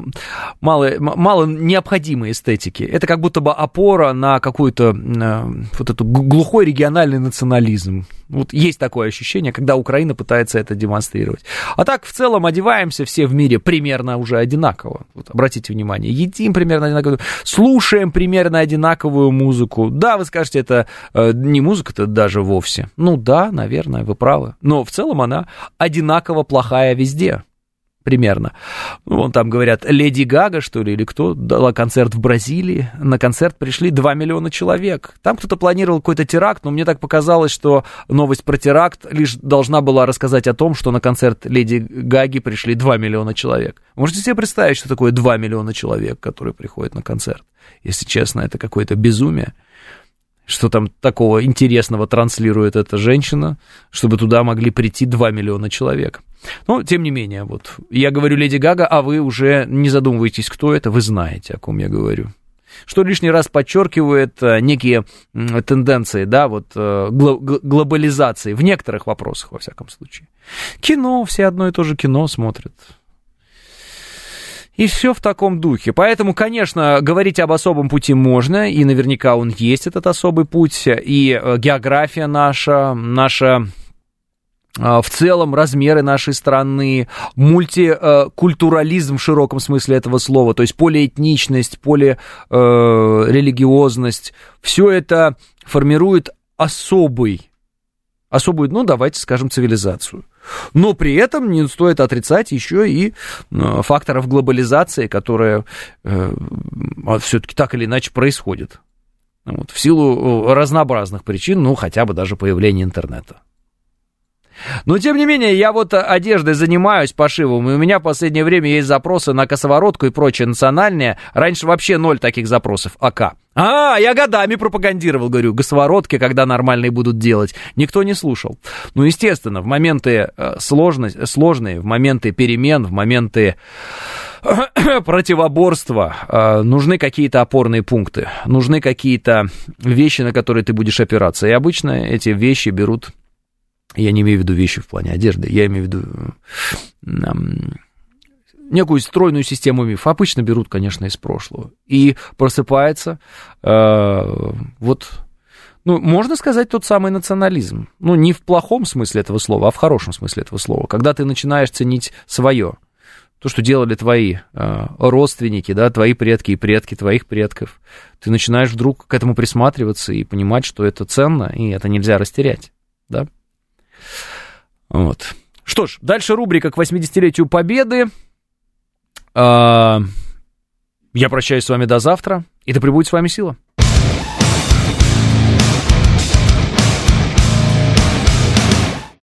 необходимой эстетики. Это как будто бы опора на какой-то вот эту глухой региональный национализм. Вот есть такое ощущение, когда Украина пытается это демонстрировать. А так, в целом, одеваемся все в мире примерно уже одинаково. Вот, обратите внимание, едим примерно одинаково, слушаем примерно одинаковую музыку. Да, вы скажете, это не музыка-то даже вовсе. Ну да, наверное, вы правы. Но в целом она одинаково плохая везде. Примерно. Вон там говорят, Леди Гага, что ли, или кто, дала концерт в Бразилии. На концерт пришли 2 миллиона человек. Там кто-то планировал какой-то теракт, но мне так показалось, что новость про теракт лишь должна была рассказать о том, что на концерт Леди Гаги пришли 2 миллиона человек. Можете себе представить, что такое 2 миллиона человек, которые приходят на концерт? Если честно, это какое-то безумие. Что там такого интересного транслирует эта женщина, чтобы туда могли прийти 2 миллиона человек. Но, тем не менее, вот, я говорю Леди Гага, а вы уже не задумываетесь, кто это, вы знаете, о ком я говорю. Что лишний раз подчеркивает некие тенденции, да, вот, глобализации, в некоторых вопросах, во всяком случае. Кино, все одно и то же кино смотрят. И все в таком духе. Поэтому, конечно, говорить об особом пути можно, и наверняка он есть, этот особый путь, и география наша в целом размеры нашей страны, мультикультурализм в широком смысле этого слова, то есть полиэтничность, полирелигиозность, все это формирует особый особую, ну, давайте скажем, цивилизацию. Но при этом не стоит отрицать еще и факторов глобализации, которые все-таки так или иначе происходят. Вот, в силу разнообразных причин, ну, хотя бы даже появления интернета. Но, тем не менее, я вот одеждой занимаюсь, пошивом, и у меня в последнее время есть запросы на косоворотку и прочее национальное. Раньше вообще 0 таких запросов. АК. Я годами пропагандировал, говорю, косоворотки, когда нормальные будут делать. Никто не слушал. Ну, естественно, в моменты сложные, в моменты перемен, в моменты противоборства нужны какие-то опорные пункты, нужны какие-то вещи, на которые ты будешь опираться. И обычно эти вещи берут... Я не имею в виду вещи в плане одежды, я имею в виду некую стройную систему мифов. Обычно берут, конечно, из прошлого. И просыпается можно сказать, тот самый национализм. Ну, не в плохом смысле этого слова, а в хорошем смысле этого слова. Когда ты начинаешь ценить свое, то, что делали твои родственники, да, твои предки и предки твоих предков, ты начинаешь вдруг к этому присматриваться и понимать, что это ценно, и это нельзя растерять, да. Вот. Что ж, дальше рубрика к 80-летию Победы. Я прощаюсь с вами до завтра, и да пребудет с вами сила.